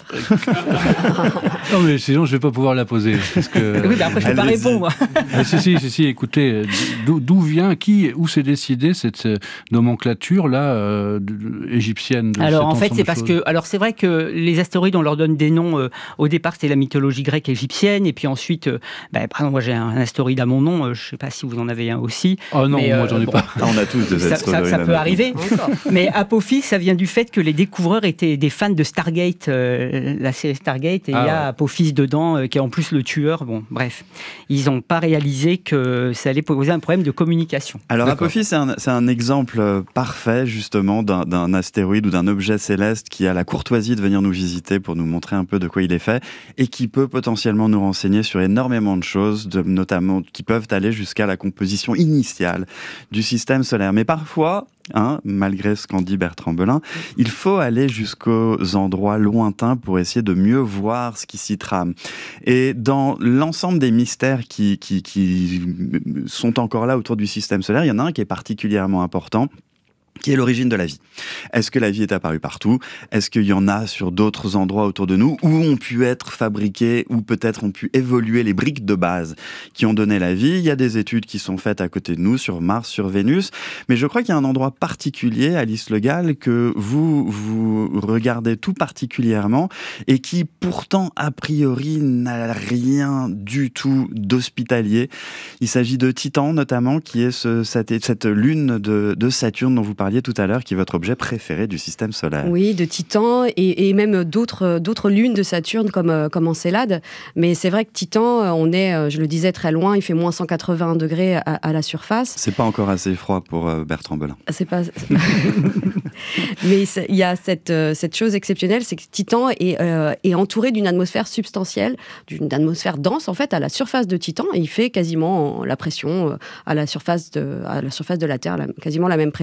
Non, mais sinon, je ne vais pas pouvoir la poser. Parce que... Oui, mais après, je ne peux pas répondre, moi. Ah, si, si, si, si, écoutez, d'où, d'où vient, qui, où s'est décidée cette nomenclature-là, euh, égyptienne de Alors, en fait, c'est parce choses. que... Alors, c'est vrai que les astéroïdes, on leur donne des noms. Euh, au départ, c'était la mythologie grecque égyptienne. Et puis ensuite, euh, bah, par exemple, moi, j'ai un, un astéroïde à mon nom. Euh, je ne sais pas si vous en avez un aussi. Oh non, mais, moi, euh, j'en ai bon, pas. Ah, on a tous des ça, astéroïdes. Ça, ça peut arriver. Mais Apophis, ça vient du fait que les découvreurs étaient des fans de Stargate, euh, la série Stargate, et ah, il y a ouais. Apophis dedans, euh, qui est en plus le tueur. Bon, bref. Ils n'ont pas réalisé que ça allait poser un problème de communication. Alors, D'accord. Apophis, c'est un, c'est un exemple parfait, justement, d'un, d'un astéroïde ou d'un objet céleste qui a la courtoisie de venir nous visiter pour nous montrer un peu de quoi il est fait, et qui peut potentiellement nous renseigner sur énormément de choses, de, notamment qui peuvent aller jusqu'à la composition initiale du système solaire. Mais parfois, hein, malgré ce qu'en dit Bertrand Belin, il faut aller jusqu'aux endroits lointains pour essayer de mieux voir ce qui s'y trame. Et dans l'ensemble des mystères qui, qui, qui sont encore là autour du système solaire, il y en a un qui est particulièrement important, qui est l'origine de la vie. Est-ce que la vie est apparue partout ? Est-ce qu'il y en a sur d'autres endroits autour de nous où ont pu être fabriquées, ou peut-être ont pu évoluer les briques de base qui ont donné la vie ? Il y a des études qui sont faites à côté de nous, sur Mars, sur Vénus, mais je crois qu'il y a un endroit particulier, Alice Le Gall, que vous, vous regardez tout particulièrement et qui pourtant, a priori, n'a rien du tout d'hospitalier. Il s'agit de Titan, notamment, qui est ce, cette, cette lune de, de Saturne dont vous parliez tout à l'heure, qui est votre objet préféré du système solaire. Oui, de Titan et, et même d'autres, d'autres lunes de Saturne comme, comme Encelade. Mais c'est vrai que Titan, on est, je le disais, très loin. Il fait moins cent quatre-vingts degrés à, à la surface. C'est pas encore assez froid pour euh, Bertrand Belin. C'est pas... Mais il y a cette, cette chose exceptionnelle, c'est que Titan est, euh, est entouré d'une atmosphère substantielle, d'une atmosphère dense en fait à la surface de Titan. Et il fait quasiment la pression à la surface de, à la surface de la Terre, la, quasiment la même pression.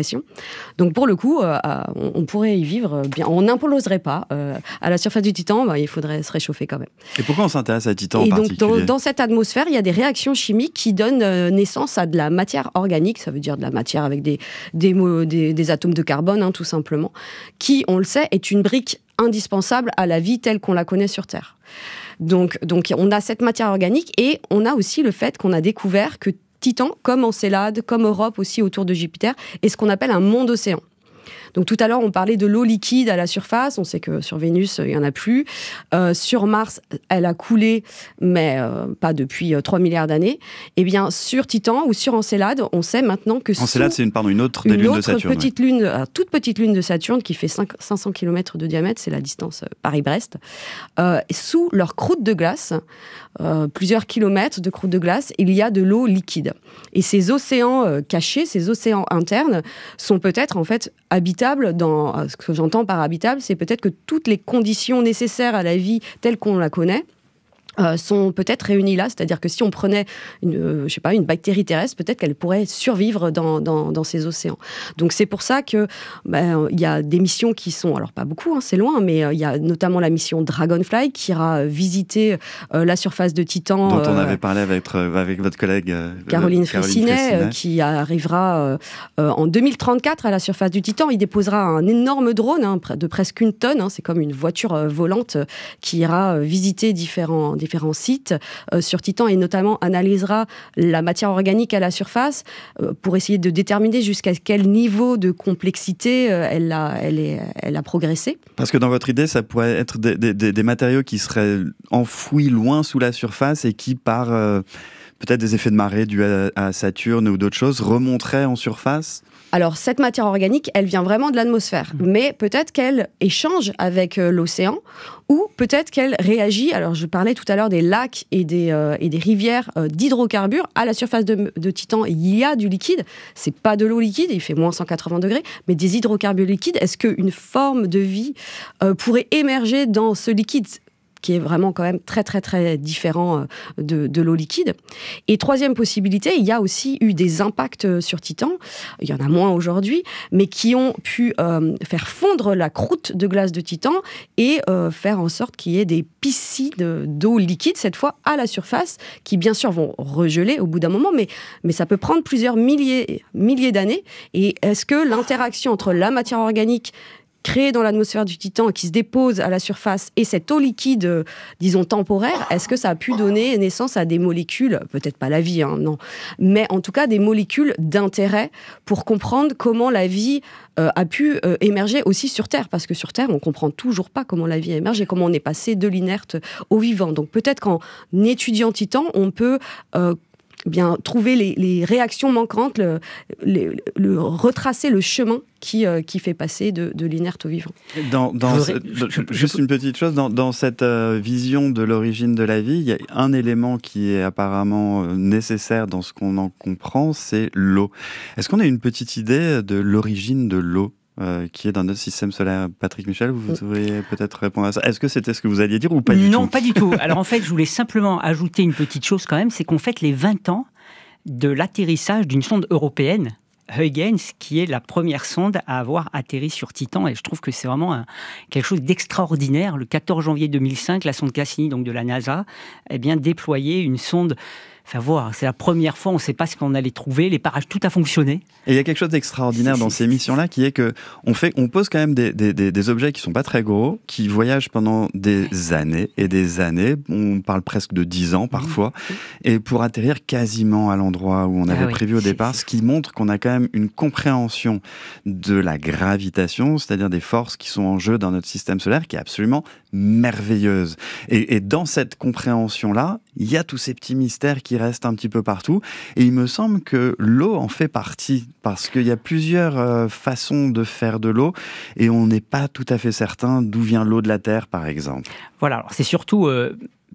Donc pour le coup, euh, on, on pourrait y vivre bien. On n'imploserait pas. Euh, à la surface du Titan, bah, il faudrait se réchauffer quand même. Et pourquoi on s'intéresse à Titan en Et donc particulier ? dans, dans cette atmosphère, il y a des réactions chimiques qui donnent euh, naissance à de la matière organique, ça veut dire de la matière avec des, des, des, des atomes de carbone, hein, tout simplement, qui, on le sait, est une brique indispensable à la vie telle qu'on la connaît sur Terre. Donc, donc on a cette matière organique et on a aussi le fait qu'on a découvert que Titan, comme Encelade, comme Europe aussi autour de Jupiter, est ce qu'on appelle un monde océan. Donc tout à l'heure, on parlait de l'eau liquide à la surface. On sait que sur Vénus, il n'y en a plus. Euh, sur Mars, elle a coulé, mais euh, pas depuis euh, trois milliards d'années. Et bien, sur Titan ou sur Encelade, on sait maintenant que... Encelade, c'est une, pardon, une autre des une lunes autre de Saturne. Petite ouais. lune, euh, toute petite lune de Saturne qui fait cinq cents kilomètres de diamètre, c'est la distance euh, Paris-Brest. Euh, sous leur croûte de glace, euh, plusieurs kilomètres de croûte de glace, il y a de l'eau liquide. Et ces océans euh, cachés, ces océans internes, sont peut-être en fait habitables. Dans, ce que j'entends par habitable, c'est peut-être que toutes les conditions nécessaires à la vie telle qu'on la connaît Euh, sont peut-être réunies là, c'est-à-dire que si on prenait une, euh, je sais pas, une bactérie terrestre, peut-être qu'elle pourrait survivre dans, dans, dans ces océans. Donc c'est pour ça que ben, il y a des missions qui sont, alors pas beaucoup, hein, c'est loin, mais il euh, y a notamment la mission Dragonfly qui ira visiter euh, la surface de Titan. Dont on euh, avait parlé avec, avec votre collègue euh, Caroline, Caroline Fraissinet, Fraissinet. euh, qui arrivera euh, euh, en deux mille trente-quatre à la surface du Titan. Il déposera un énorme drone hein, de presque une tonne, hein, c'est comme une voiture euh, volante euh, qui ira euh, visiter différents différents sites euh, sur Titan et notamment analysera la matière organique à la surface euh, pour essayer de déterminer jusqu'à quel niveau de complexité euh, elle, a, elle, est, elle a progressé. Parce que dans votre idée, ça pourrait être des, des, des matériaux qui seraient enfouis loin sous la surface et qui, par euh, peut-être des effets de marée dus à, à Saturne ou d'autres choses, remonteraient en surface ? Alors, cette matière organique, elle vient vraiment de l'atmosphère. Mais peut-être qu'elle échange avec euh, l'océan ou peut-être qu'elle réagit. Alors, je parlais tout à l'heure des lacs et des, euh, et des rivières euh, d'hydrocarbures. À la surface de, de Titan, il y a du liquide. C'est pas de l'eau liquide, il fait moins cent quatre-vingts degrés, mais des hydrocarbures liquides. Est-ce qu'une forme de vie euh, pourrait émerger dans ce liquide ? Qui est vraiment quand même très très très différent de, de l'eau liquide. Et troisième possibilité, il y a aussi eu des impacts sur Titan, il y en a moins aujourd'hui, mais qui ont pu euh, faire fondre la croûte de glace de Titan et euh, faire en sorte qu'il y ait des piscines d'eau liquide, cette fois à la surface, qui bien sûr vont regeler au bout d'un moment, mais, mais ça peut prendre plusieurs milliers, milliers d'années. Et est-ce que l'interaction entre la matière organique créée dans l'atmosphère du Titan et qui se dépose à la surface et cette eau liquide, euh, disons temporaire, est-ce que ça a pu donner naissance à des molécules, peut-être pas la vie, hein, non, mais en tout cas des molécules d'intérêt pour comprendre comment la vie euh, a pu euh, émerger aussi sur Terre, parce que sur Terre, on comprend toujours pas comment la vie a émergé, comment on est passé de l'inerte au vivant. Donc peut-être qu'en étudiant Titan, on peut euh, bien trouver les, les réactions manquantes, le, le, le, retracer le chemin qui, euh, qui fait passer de, de l'inerte au vivant. Dans, dans je, ce, je, je, juste je, une petite chose, dans, dans cette euh, vision de l'origine de la vie, il y a un élément qui est apparemment euh, nécessaire dans ce qu'on en comprend, c'est l'eau. Est-ce qu'on a une petite idée de l'origine de l'eau Euh, qui est dans notre système solaire? Patrick Michel, vous devriez peut-être répondre à ça. Est-ce que c'était ce que vous alliez dire ou pas du non, tout? Non, pas du tout. Alors en fait, je voulais simplement ajouter une petite chose quand même, c'est qu'on fête les vingt ans de l'atterrissage d'une sonde européenne, Huygens, qui est la première sonde à avoir atterri sur Titan, et je trouve que c'est vraiment un, quelque chose d'extraordinaire. Le quatorze janvier deux mille cinq, la sonde Cassini, donc de la NASA, a bien déployé une sonde. Enfin, voir, c'est la première fois, on ne sait pas ce qu'on allait trouver, les parages, tout a fonctionné. Et il y a quelque chose d'extraordinaire dans ces missions-là, qui est que on fait, on pose quand même des, des, des, des objets qui sont pas très gros, qui voyagent pendant des années et des années. On parle presque de dix ans parfois, mmh. et pour atterrir quasiment à l'endroit où on avait ah oui, prévu au départ, ce qui montre qu'on a quand même une compréhension de la gravitation, c'est-à-dire des forces qui sont en jeu dans notre système solaire, qui est absolument merveilleuse. Et, et dans cette compréhension-là, il y a tous ces petits mystères qui restent un petit peu partout. Et il me semble que l'eau en fait partie, parce qu'il y a plusieurs euh, façons de faire de l'eau, et on n'est pas tout à fait certain d'où vient l'eau de la Terre, par exemple. Voilà, alors c'est surtout... Euh...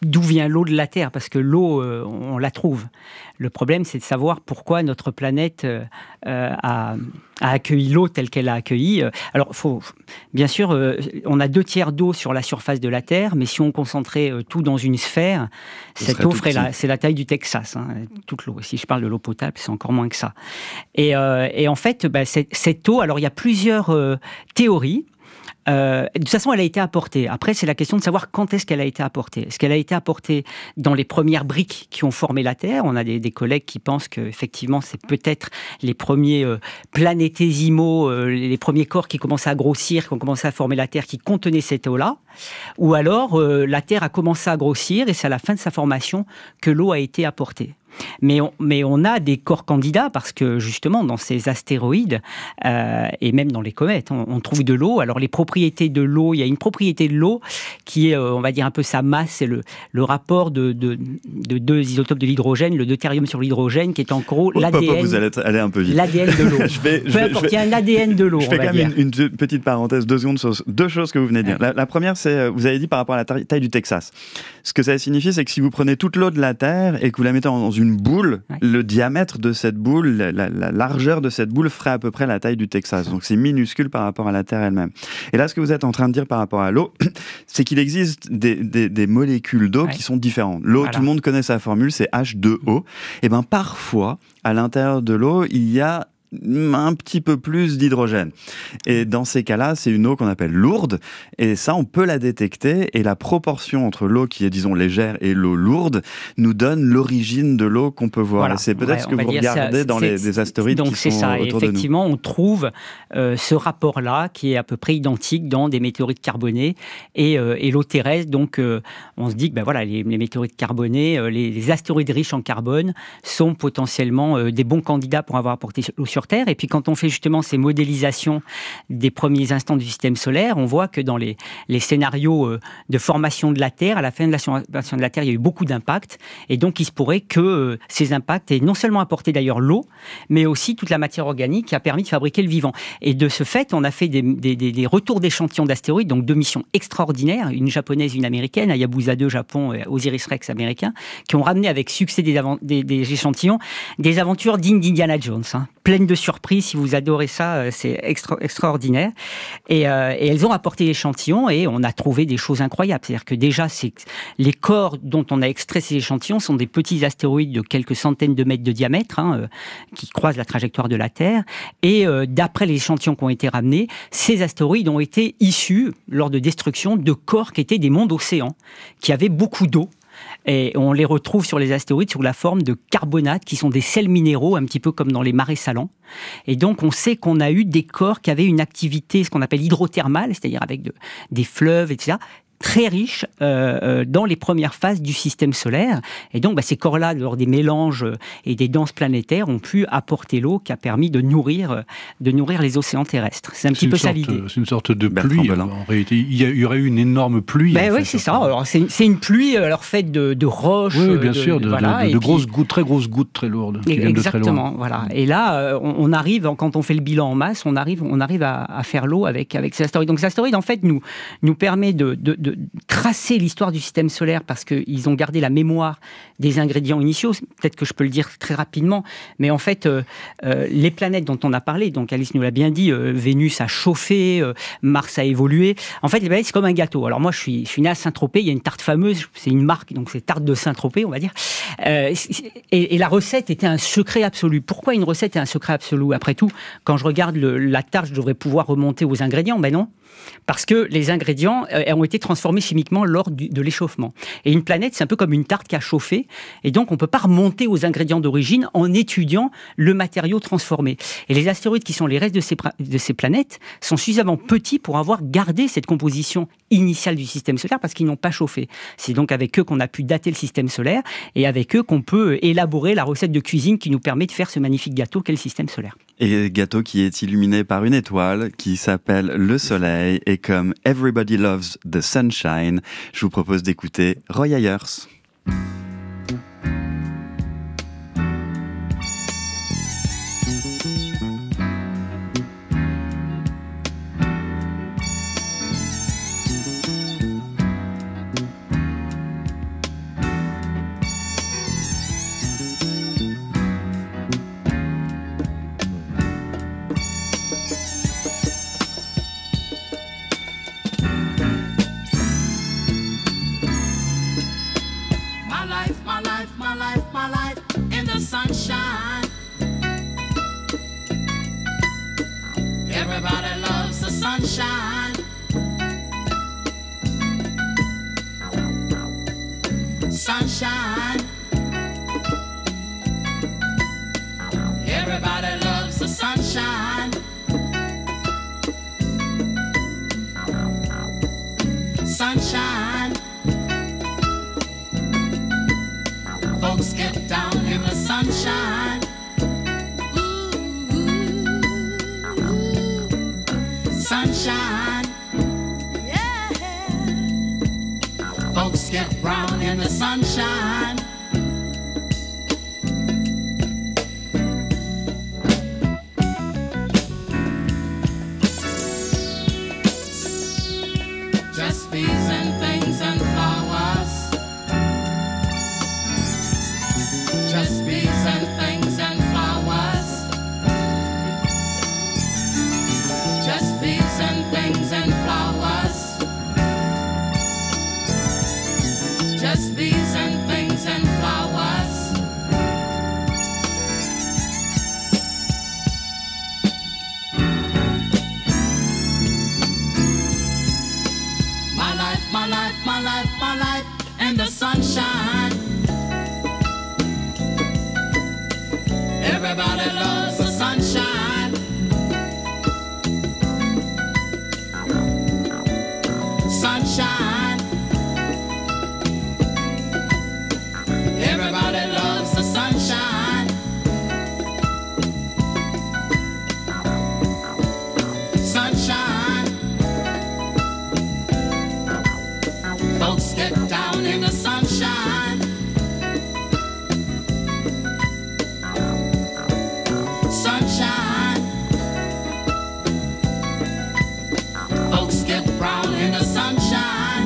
d'où vient l'eau de la Terre, parce que l'eau, euh, on la trouve. Le problème, c'est de savoir pourquoi notre planète euh, a, a accueilli l'eau telle qu'elle a accueilli. Alors, faut, bien sûr, euh, on a deux tiers d'eau sur la surface de la Terre, mais si on concentrait euh, tout dans une sphère, Ce cette serait eau tout ferait petit. la, c'est la taille du Texas, hein, toute l'eau. Si je parle de l'eau potable, c'est encore moins que ça. Et, euh, et en fait, bah, cette, cette eau, alors il y a plusieurs euh, théories. Euh, de toute façon, elle a été apportée. Après, c'est la question de savoir quand est-ce qu'elle a été apportée. Est-ce qu'elle a été apportée dans les premières briques qui ont formé la Terre ? On a des, des collègues qui pensent qu'effectivement, c'est peut-être les premiers euh, planétésimaux, euh, les premiers corps qui commençaient à grossir, qui ont commencé à former la Terre, qui contenaient cette eau-là. Ou alors, euh, la Terre a commencé à grossir et c'est à la fin de sa formation que l'eau a été apportée. Mais on, mais on a des corps candidats parce que justement dans ces astéroïdes euh, et même dans les comètes, on, on trouve de l'eau. Alors les propriétés de l'eau, il y a une propriété de l'eau qui est, euh, on va dire un peu sa masse, c'est le, le rapport de, de, de deux isotopes de l'hydrogène, le deutérium sur l'hydrogène, qui est en gros Oh, l'A D N. papa, vous allez aller un peu vite. L'A D N de l'eau. Je vais- je Peu vais- importe, je vais- il y a un A D N de l'eau. Je on fais va quand même dire. une, une deux- petite parenthèse, deux secondes sur deux choses que vous venez de dire. Ouais. La, la première, c'est, euh, vous avez dit par rapport à la taille taille du Texas. Ce que ça signifie, c'est que si vous prenez toute l'eau de la Terre et que vous la mettez dans une boule, Ouais. le diamètre de cette boule, la, la- la largeur de cette boule ferait à peu près la taille du Texas. Donc c'est minuscule par rapport à la Terre elle-même. Et là, ce que vous êtes en train de dire par rapport à l'eau, c'est qu'il existe des, des- des molécules d'eau Ouais. qui sont différentes. L'eau, Voilà. tout le monde connaît sa formule, c'est H deux O. Et bien parfois, à l'intérieur de l'eau, il y a un petit peu plus d'hydrogène. Et dans ces cas-là, c'est une eau qu'on appelle lourde. Et ça, on peut la détecter. Et la proportion entre l'eau qui est, disons, légère et l'eau lourde nous donne l'origine de l'au qu'on peut voir. Voilà. Et c'est peut-être Ouais, ce on que va vous dire ça, regardez dans les, c'est- des astéroïdes Donc qui c'est sont ça. Et autour de nous. effectivement, on trouve euh, ce rapport-là qui est à peu près identique dans des météorites carbonées et, euh, et l'eau terrestre. Donc euh, on se dit que ben voilà, les, les météorites carbonées, euh, les, les astéroïdes riches en carbone sont potentiellement euh, des bons candidats pour avoir apporté l'eau sur Terre. Et puis quand on fait justement ces modélisations des premiers instants du système solaire, on voit que dans les, les scénarios euh, de formation de la Terre, à la fin de la formation de la Terre, il y a eu beaucoup d'impacts. Et donc, il se pourrait que euh, ces impacts aient non seulement apporté d'ailleurs l'eau, mais aussi toute la matière organique qui a permis de fabriquer le vivant. Et de ce fait, on a fait des, des, des, des retours d'échantillons d'astéroïdes, donc deux missions extraordinaires, une japonaise et une américaine, Hayabusa deux Japon et Osiris-Rex américain, qui ont ramené avec succès des, avant- des, des échantillons, des aventures dignes d'Indiana Jones, hein, pleines de surprises. Si vous adorez ça, euh, c'est extra- extraordinaire. Et, euh, et elles ont apporté l'échantillon et on a trouvé des choses incroyables. C'est-à-dire que déjà, c'est, les corps dont on a extrait ces échantillons sont des petits astéroïdes de quelques centaines de mètres de diamètre, hein, euh, qui croisent la trajectoire de la Terre. Et euh, d'après les échantillons qui ont été ramenés, ces astéroïdes ont été issus, lors de destruction, de corps qui étaient des mondes océans, qui avaient beaucoup d'eau. Et on les retrouve sur les astéroïdes sous la forme de carbonates, qui sont des sels minéraux, un petit peu comme dans les marais salants. Et donc, on sait qu'on a eu des corps qui avaient une activité, ce qu'on appelle hydrothermale, c'est-à-dire avec de, des fleuves, et cetera, très riches euh, euh, dans les premières phases du système solaire. Et donc, bah, ces corps-là, lors des mélanges et des danses planétaires, ont pu apporter l'eau qui a permis de nourrir, de nourrir les océans terrestres. C'est un C'est petit une peu ça sorte- l'idée. C'est une sorte de Bertrand pluie. Belin. En réalité, il y, a- il y aurait eu une énorme pluie. Ben en oui, fait, c'est ça. enfin. Alors, c'est, c'est une pluie alors faite de, de roches. Oui, bien de- sûr, de, de- voilà, de- et de puis- grosses gouttes, très grosses gouttes, très lourdes, qui viennent de très loin. Exactement, voilà. Et là, euh, on, on arrive, quand on fait le bilan en masse, on arrive, on arrive à, à faire l'eau avec, avec ces astéroïdes. Donc, ces astéroïdes, en fait, nous, nous permet de, de, de tracer l'histoire du système solaire parce qu'ils ont gardé la mémoire des ingrédients initiaux. Peut-être que je peux le dire très rapidement, mais en fait, euh, euh, les planètes dont on a parlé, donc Alice nous l'a bien dit, euh, Vénus a chauffé, euh, Mars a évolué. En fait, les planètes, c'est comme un gâteau. Alors moi, je suis, je suis né à Saint-Tropez, il y a une tarte fameuse, c'est une marque, donc c'est tarte de Saint-Tropez, on va dire. Euh, et, et la recette était un secret absolu. Pourquoi une recette est un secret absolu ? Après tout, quand je regarde le, la tarte, je devrais pouvoir remonter aux ingrédients. Ben non. Parce que les ingrédients euh, ont été transformés chimiquement lors du, de l'échauffement. Et une planète, c'est un peu comme une tarte qui a chauffé. Et donc, on ne peut pas remonter aux ingrédients d'origine en étudiant le matériau transformé. Et les astéroïdes qui sont les restes de ces, de ces planètes sont suffisamment petits pour avoir gardé cette composition initiale du système solaire parce qu'ils n'ont pas chauffé. C'est donc avec eux qu'on a pu dater le système solaire et avec eux qu'on peut élaborer la recette de cuisine qui nous permet de faire ce magnifique gâteau qu'est le système solaire. Et gâteau qui est illuminé par une étoile qui s'appelle le Soleil. Et comme Everybody Loves the Sunshine, je vous propose d'écouter Roy Ayers. my life, my life, my life in the sunshine. Everybody loves the sunshine. Sunshine. Everybody loves the sunshine. Sunshine. Folks get down in the sunshine. Ooh, ooh, ooh. Sunshine. Yeah. Folks get brown in the sunshine. Just bees and things and flowers. Just bees and things and flowers. Just bees and things and flowers. Just bees and things and flowers. My life, my life, my life, my life in the sunshine. Everybody loves the sunshine. Sunshine. Everybody loves the sunshine. Sunshine. Folks get down in the sunshine. Sunshine. Folks get brown in the sunshine.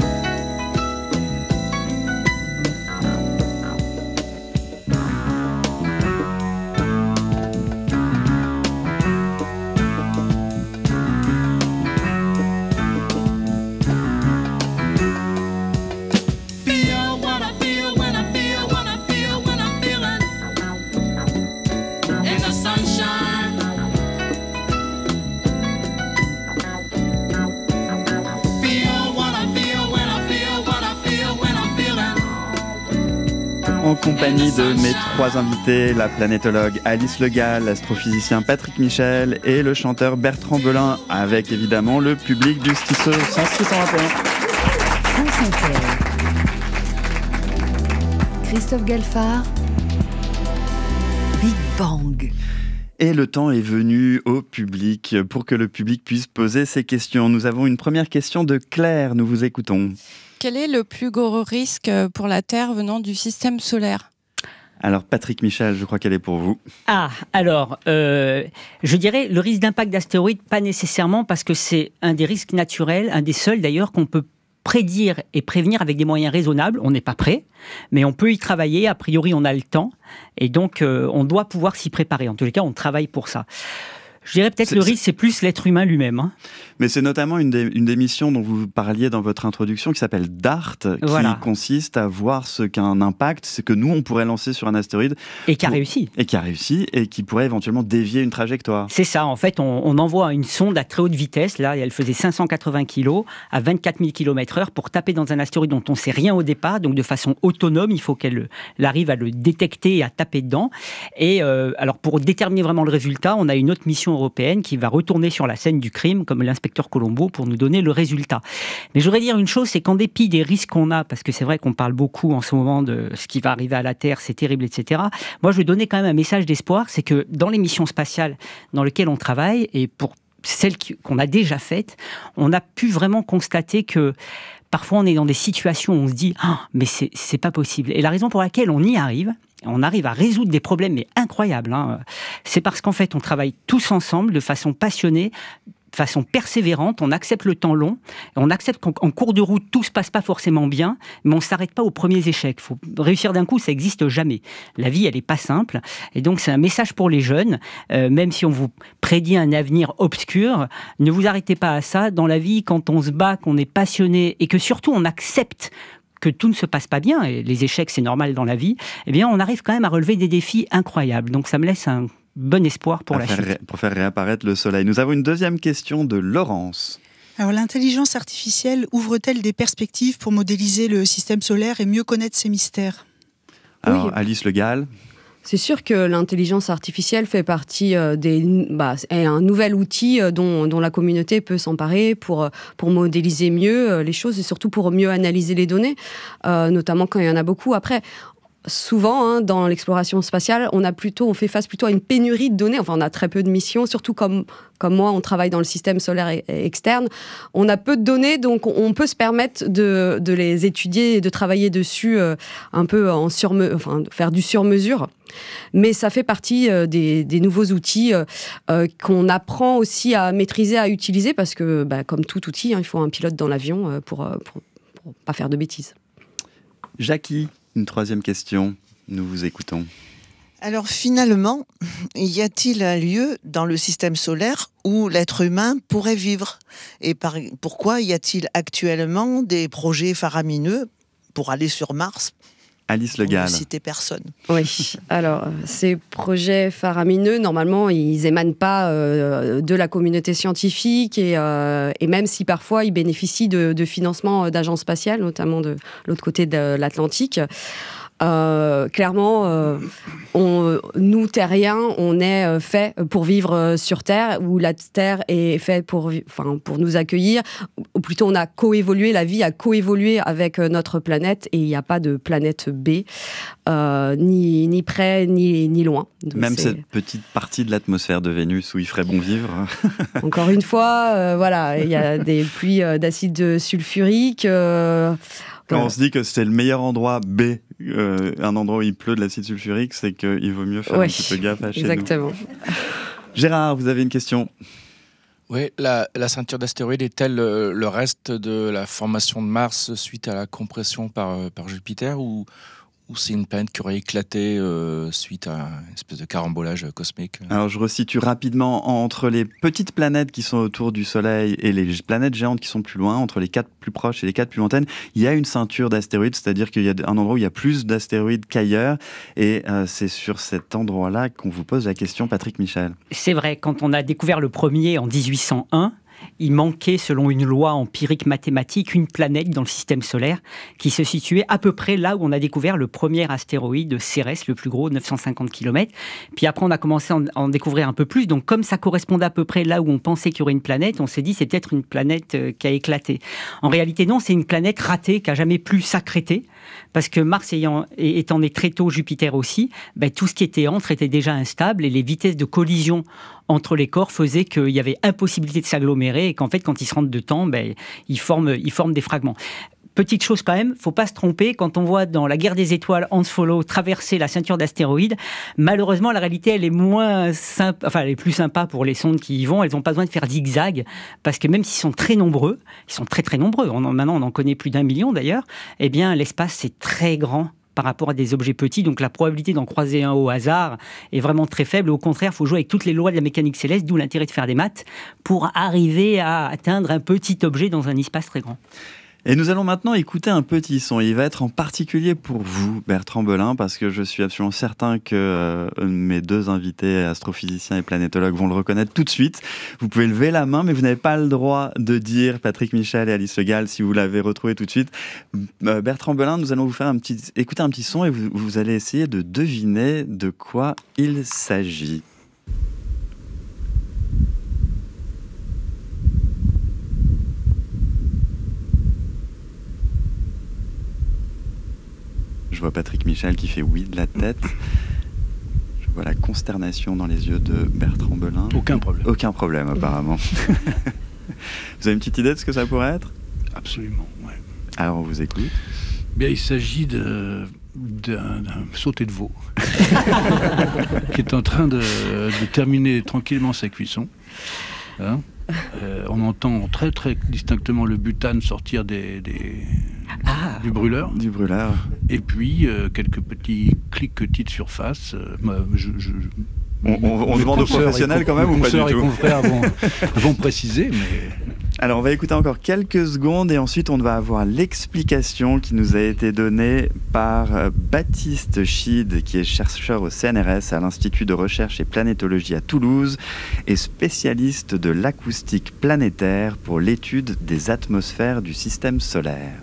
Feel what I feel when I feel what I feel when I'm feeling in the sunshine. Feel what I feel when I feel what I feel when I'm feeling. En compagnie de mes trois invités, la planétologue Alice Le Gall, l'astrophysicien Patrick Michel et le chanteur Bertrand Belin, avec évidemment le public du S T I C E cent six cent vingt et un. France Inter. Christophe Galfard. Big Bang. Et le temps est venu au public pour que le public puisse poser ses questions. Nous avons une première question de Claire, nous vous écoutons. Quel est le plus gros risque pour la Terre venant du système solaire ? Alors Patrick Michel, je crois qu'elle est pour vous. Ah, alors, euh, je dirais le risque d'impact d'astéroïdes, pas nécessairement, parce que c'est un des risques naturels, un des seuls d'ailleurs qu'on peut prédire et prévenir avec des moyens raisonnables. On n'est pas prêt, mais on peut y travailler. A priori, on a le temps. Et donc, euh, on doit pouvoir s'y préparer. En tous les cas, on travaille pour ça. Je dirais peut-être C'est- le risque, c'est plus l'être humain lui-même. Hein. Mais c'est notamment une des, une des missions dont vous parliez dans votre introduction qui s'appelle DART, qui Voilà. consiste à voir ce qu'un impact, c'est que nous, on pourrait lancer sur un astéroïde Et qui a Pour- réussi. et qui a réussi et qui pourrait éventuellement dévier une trajectoire. C'est ça, en fait, on, on envoie une sonde à très haute vitesse, là, elle faisait cinq cent quatre-vingts kilos, à vingt-quatre mille kilomètres heure, pour taper dans un astéroïde dont on ne sait rien au départ, donc de façon autonome, il faut qu'elle elle arrive à le détecter et à taper dedans. Et euh, alors, pour déterminer vraiment le résultat, on a une autre mission européenne qui va retourner sur la scène du crime, comme l'inspecteur Colombo, pour nous donner le résultat. Mais je voudrais dire une chose, c'est qu'en dépit des risques qu'on a, parce que c'est vrai qu'on parle beaucoup en ce moment de ce qui va arriver à la Terre, c'est terrible, et cetera, moi, je vais donner quand même un message d'espoir, c'est que dans les missions spatiales dans lesquelles on travaille, et pour celles qui- qu'on a déjà faites, on a pu vraiment constater que parfois on est dans des situations où on se dit ah, mais c'est, c'est pas possible. Et la raison pour laquelle on y arrive, on arrive à résoudre des problèmes mais incroyables, hein, c'est parce qu'en fait on travaille tous ensemble de façon passionnée, de façon persévérante, on accepte le temps long, on accepte qu'en en cours de route, tout se passe pas forcément bien, mais on s'arrête pas aux premiers échecs. Faut réussir d'un coup, ça n'existe jamais. La vie, elle est pas simple. Et donc, c'est un message pour les jeunes, euh, même si on vous prédit un avenir obscur, ne vous arrêtez pas à ça. Dans la vie, quand on se bat, qu'on est passionné, et que surtout on accepte que tout ne se passe pas bien, et les échecs c'est normal dans la vie, eh bien on arrive quand même à relever des défis incroyables. Donc ça me laisse un bon espoir pour à la faire suite. ré- Pour faire réapparaître le soleil. Nous avons une deuxième question de Laurence. Alors, l'intelligence artificielle ouvre-t-elle des perspectives pour modéliser le système solaire et mieux connaître ses mystères ? Alors, Oui. Alice Le Gall. C'est sûr que l'intelligence artificielle fait partie euh, des, bah, est un nouvel outil euh, dont, dont la communauté peut s'emparer pour, pour modéliser mieux euh, les choses et surtout pour mieux analyser les données, euh, notamment quand il y en a beaucoup. Après, souvent, hein, dans l'exploration spatiale, on a plutôt, on fait face plutôt à une pénurie de données. Enfin, on a très peu de missions, surtout comme, comme moi, on travaille dans le système solaire e- externe. On a peu de données, donc on peut se permettre de, de les étudier et de travailler dessus euh, un peu en surme, enfin, faire du sur-mesure. Mais ça fait partie euh, des, des nouveaux outils euh, euh, qu'on apprend aussi à maîtriser, à utiliser, parce que, bah, comme tout outil, hein, il faut un pilote dans l'avion euh, pour, euh, pour, pour pas faire de bêtises. Jackie, une troisième question. Nous vous écoutons. Alors finalement, y a-t-il un lieu dans le système solaire où l'être humain pourrait vivre ? Et par, pourquoi y a-t-il actuellement des projets faramineux pour aller sur Mars ? Alice Le Pour ne Gall. citer personne. Oui, alors ces projets faramineux, normalement, ils émanent pas euh, de la communauté scientifique et, euh, et même si parfois ils bénéficient de, de financement d'agences spatiales, notamment de l'autre côté de l'Atlantique. Euh, clairement, euh, on, nous, terriens, on est fait pour vivre sur Terre, où la Terre est faite pour, enfin, pour nous accueillir. Ou plutôt, on a coévolué, la vie a coévolué avec notre planète, et il n'y a pas de planète B, euh, ni, ni près, ni, ni loin. Donc Même c'est... cette petite partie de l'atmosphère de Vénus où il ferait bon vivre. Encore une fois, euh, voilà, il y a des pluies euh, d'acide sulfurique. Euh, Quand voilà. on se dit que c'est le meilleur endroit B, euh, un endroit où il pleut de l'acide sulfurique, c'est qu'il vaut mieux faire Ouais, un petit peu gaffe à chez exactement. nous. Gérard, vous avez une question ? Oui, la, la ceinture d'astéroïdes est-elle euh, le reste de la formation de Mars suite à la compression par, euh, par Jupiter, ou, ou c'est une planète qui aurait éclaté euh, suite à une espèce de carambolage cosmique ? Alors je resitue rapidement, entre les petites planètes qui sont autour du Soleil et les planètes géantes qui sont plus loin, entre les quatre plus proches et les quatre plus lointaines, il y a une ceinture d'astéroïdes, c'est-à-dire qu'il y a un endroit où il y a plus d'astéroïdes qu'ailleurs, et euh, c'est sur cet endroit-là qu'on vous pose la question, Patrick Michel. C'est vrai, quand on a découvert le premier en dix-huit cent un, il manquait, selon une loi empirique mathématique, une planète dans le système solaire qui se situait à peu près là où on a découvert le premier astéroïde, Cérès, le plus gros, neuf cent cinquante kilomètres. Puis après, on a commencé à en, à en découvrir un peu plus. Donc, comme ça correspondait à peu près là où on pensait qu'il y aurait une planète, on s'est dit c'est peut-être une planète euh, qui a éclaté. En réalité, non, c'est une planète ratée qui n'a jamais pu s'accréter. Parce que Mars ayant, étant né très tôt, Jupiter aussi, ben, tout ce qui était entre était déjà instable et les vitesses de collision entre les corps faisaient qu'il y avait impossibilité de s'agglomérer et qu'en fait, quand ils se rentrent dedans, ben, ils forment, ils forment des fragments. Petite chose quand même, faut pas se tromper, quand on voit dans la guerre des étoiles Hans Follow traverser la ceinture d'astéroïdes, malheureusement la réalité elle est moins sympa, enfin elle est plus sympa pour les sondes qui y vont, elles n'ont pas besoin de faire zigzag, parce que même s'ils sont très nombreux, ils sont très très nombreux, on en, maintenant on en connaît plus d'un million d'ailleurs, eh bien l'espace c'est très grand par rapport à des objets petits, donc la probabilité d'en croiser un au hasard est vraiment très faible. Au contraire, il faut jouer avec toutes les lois de la mécanique céleste, d'où l'intérêt de faire des maths, pour arriver à atteindre un petit objet dans un espace très grand. Et nous allons maintenant écouter un petit son. Il va être en particulier pour vous, Bertrand Belin, parce que je suis absolument certain que euh, mes deux invités, astrophysiciens et planétologues, vont le reconnaître tout de suite. Vous pouvez lever la main, mais vous n'avez pas le droit de dire, Patrick Michel et Alice Le Gall, si vous l'avez retrouvé tout de suite. Euh, Bertrand Belin, nous allons vous faire un petit, écouter un petit son et vous, vous allez essayer de deviner de quoi il s'agit. Je vois Patrick Michel qui fait oui de la tête. Je vois la consternation dans les yeux de Bertrand Belin. Aucun problème. Aucun problème, apparemment. Vous avez une petite idée de ce que ça pourrait être ? Absolument, ouais. Alors, on vous écoute. Bien, il s'agit de, d'un, d'un sauté de veau qui est en train de, de terminer tranquillement sa cuisson. Hein euh, on entend très très distinctement le butane sortir des, des, Ah. du brûleur. Du brûleur. Et puis euh, quelques petits cliquetis de surface. Euh, je, je, On, on, on mes demande aux consoeurs professionnels et quand même ou pas du consoeurs et tout ? confrères vont, vont préciser, mais Alors on va écouter encore quelques secondes et ensuite on va avoir l'explication qui nous a été donnée par Baptiste Chide, qui est chercheur au C N R S à l'Institut de recherche et planétologie à Toulouse et spécialiste de l'acoustique planétaire pour l'étude des atmosphères du système solaire.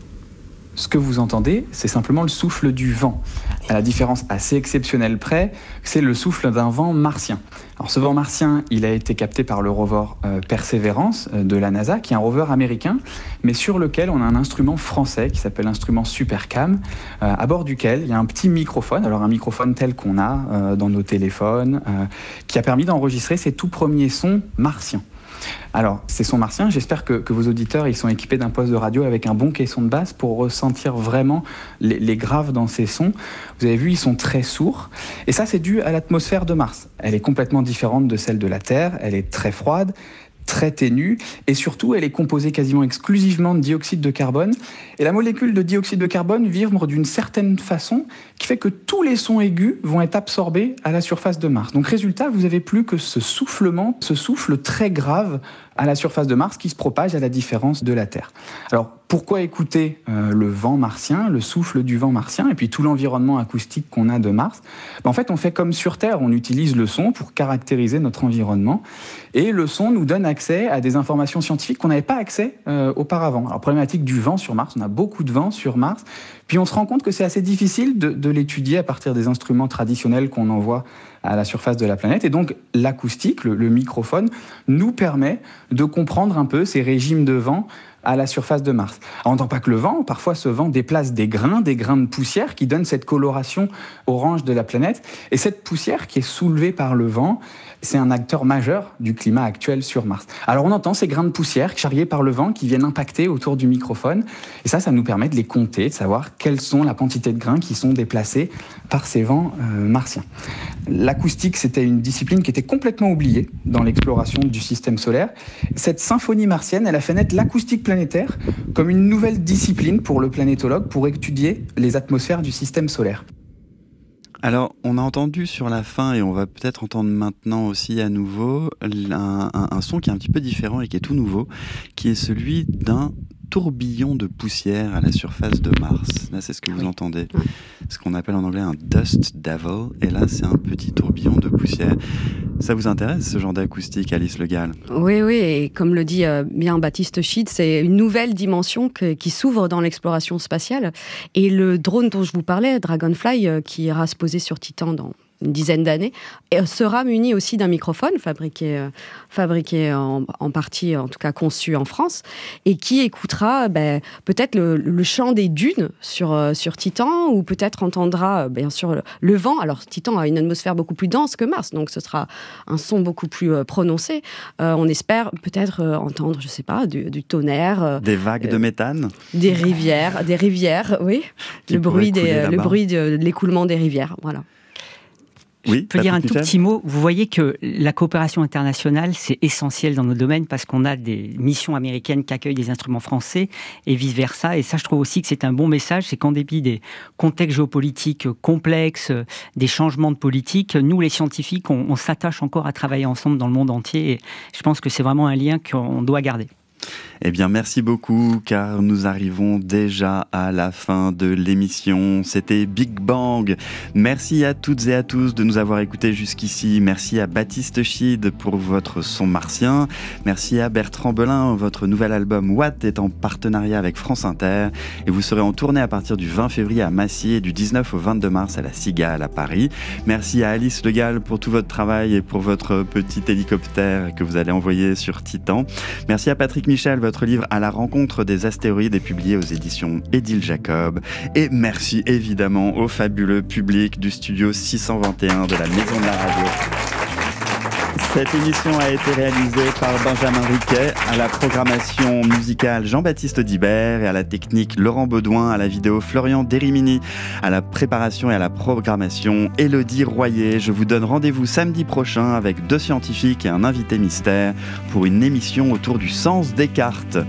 Ce que vous entendez, c'est simplement le souffle du vent. À la différence assez exceptionnelle près, c'est le souffle d'un vent martien. Alors ce vent martien, il a été capté par le rover euh, Perseverance euh, de la NASA, qui est un rover américain, mais sur lequel on a un instrument français qui s'appelle l'instrument SuperCam, euh, à bord duquel il y a un petit microphone, alors un microphone tel qu'on a euh, dans nos téléphones, euh, qui a permis d'enregistrer ces tout premiers sons martiens. Alors, ces sons martiens, j'espère que, que vos auditeurs ils sont équipés d'un poste de radio avec un bon caisson de basse pour ressentir vraiment les, les graves dans ces sons. Vous avez vu, ils sont très sourds. Et ça, c'est dû à l'atmosphère de Mars. Elle est complètement différente de celle de la Terre. Elle est très froide, très ténue, et surtout elle est composée quasiment exclusivement de dioxyde de carbone, et la molécule de dioxyde de carbone vibre d'une certaine façon qui fait que tous les sons aigus vont être absorbés à la surface de Mars. Donc résultat, vous n'avez plus que ce soufflement, ce souffle très grave à la surface de Mars qui se propage à la différence de la Terre. Alors pourquoi écouter euh, le vent martien, le souffle du vent martien, et puis tout l'environnement acoustique qu'on a de Mars? Ben, en fait, on fait comme sur Terre, on utilise le son pour caractériser notre environnement, et le son nous donne accès à des informations scientifiques qu'on n'avait pas accès euh, auparavant. Alors problématique du vent sur Mars, on a beaucoup de vent sur Mars, puis on se rend compte que c'est assez difficile de, de l'étudier à partir des instruments traditionnels qu'on envoie à la surface de la planète. Et donc l'acoustique, le, le microphone, nous permet de comprendre un peu ces régimes de vent à la surface de Mars. Alors, on n'entend pas que le vent, parfois ce vent déplace des grains, des grains de poussière qui donnent cette coloration orange de la planète. Et cette poussière qui est soulevée par le vent, c'est un acteur majeur du climat actuel sur Mars. Alors on entend ces grains de poussière charriés par le vent qui viennent impacter autour du microphone. Et ça, ça nous permet de les compter, de savoir quelles sont la quantité de grains qui sont déplacés par ces vents euh, martiens. L'acoustique, c'était une discipline qui était complètement oubliée dans l'exploration du système solaire. Cette symphonie martienne, elle a fait naître l'acoustique planétaire comme une nouvelle discipline pour le planétologue pour étudier les atmosphères du système solaire. Alors, on a entendu sur la fin, et on va peut-être entendre maintenant aussi à nouveau, un, un, un son qui est un petit peu différent et qui est tout nouveau, qui est celui d'un tourbillon de poussière à la surface de Mars. Là, c'est ce que vous entendez. Ce qu'on appelle en anglais un dust devil. Et là, c'est un petit tourbillon de poussière. Ça vous intéresse, ce genre d'acoustique, Alice Le Gall? Oui, oui. Et comme le dit euh, bien Baptiste Chide, c'est une nouvelle dimension que, qui s'ouvre dans l'exploration spatiale. Et le drone dont je vous parlais, Dragonfly, euh, qui ira se poser sur Titan dans une dizaine d'années, sera muni aussi d'un microphone fabriqué, euh, fabriqué en, en partie, en tout cas conçu en France, et qui écoutera ben, peut-être le, le chant des dunes sur, euh, sur Titan, ou peut-être entendra bien sûr le, le vent. Alors Titan a une atmosphère beaucoup plus dense que Mars, donc ce sera un son beaucoup plus euh, prononcé. Euh, on espère peut-être euh, entendre, je ne sais pas, du, du tonnerre. Euh, des vagues de méthane. Des rivières, des rivières, oui. Le bruit, des, le bruit de, de l'écoulement des rivières, voilà. Oui, je peux dire un tout petit mot. Vous voyez que la coopération internationale, c'est essentiel dans nos domaines parce qu'on a des missions américaines qui accueillent des instruments français et vice-versa. Et ça, je trouve aussi que c'est un bon message. C'est qu'en dépit des contextes géopolitiques complexes, des changements de politique, nous, les scientifiques, on, on s'attache encore à travailler ensemble dans le monde entier. Et je pense que c'est vraiment un lien qu'on doit garder. Eh bien, merci beaucoup, car nous arrivons déjà à la fin de l'émission. C'était Big Bang. Merci à toutes et à tous de nous avoir écoutés jusqu'ici. Merci à Baptiste Chide pour votre son martien. Merci à Bertrand Belin. Votre nouvel album Watt est en partenariat avec France Inter. Et vous serez en tournée à partir du vingt février à Massy et du dix-neuf au vingt-deux mars à la Cigale à Paris. Merci à Alice Le Gall pour tout votre travail et pour votre petit hélicoptère que vous allez envoyer sur Titan. Merci à Patrick Michel. Votre livre À la rencontre des astéroïdes est publié aux éditions Édile Jacob. Et merci évidemment au fabuleux public du studio six cent vingt et un de la Maison de la Radio. Cette émission a été réalisée par Benjamin Riquet, à la programmation musicale Jean-Baptiste Audibert et à la technique Laurent Baudouin, à la vidéo Florian Derimini, à la préparation et à la programmation Élodie Royer. Je vous donne rendez-vous samedi prochain avec deux scientifiques et un invité mystère pour une émission autour du sens des cartes.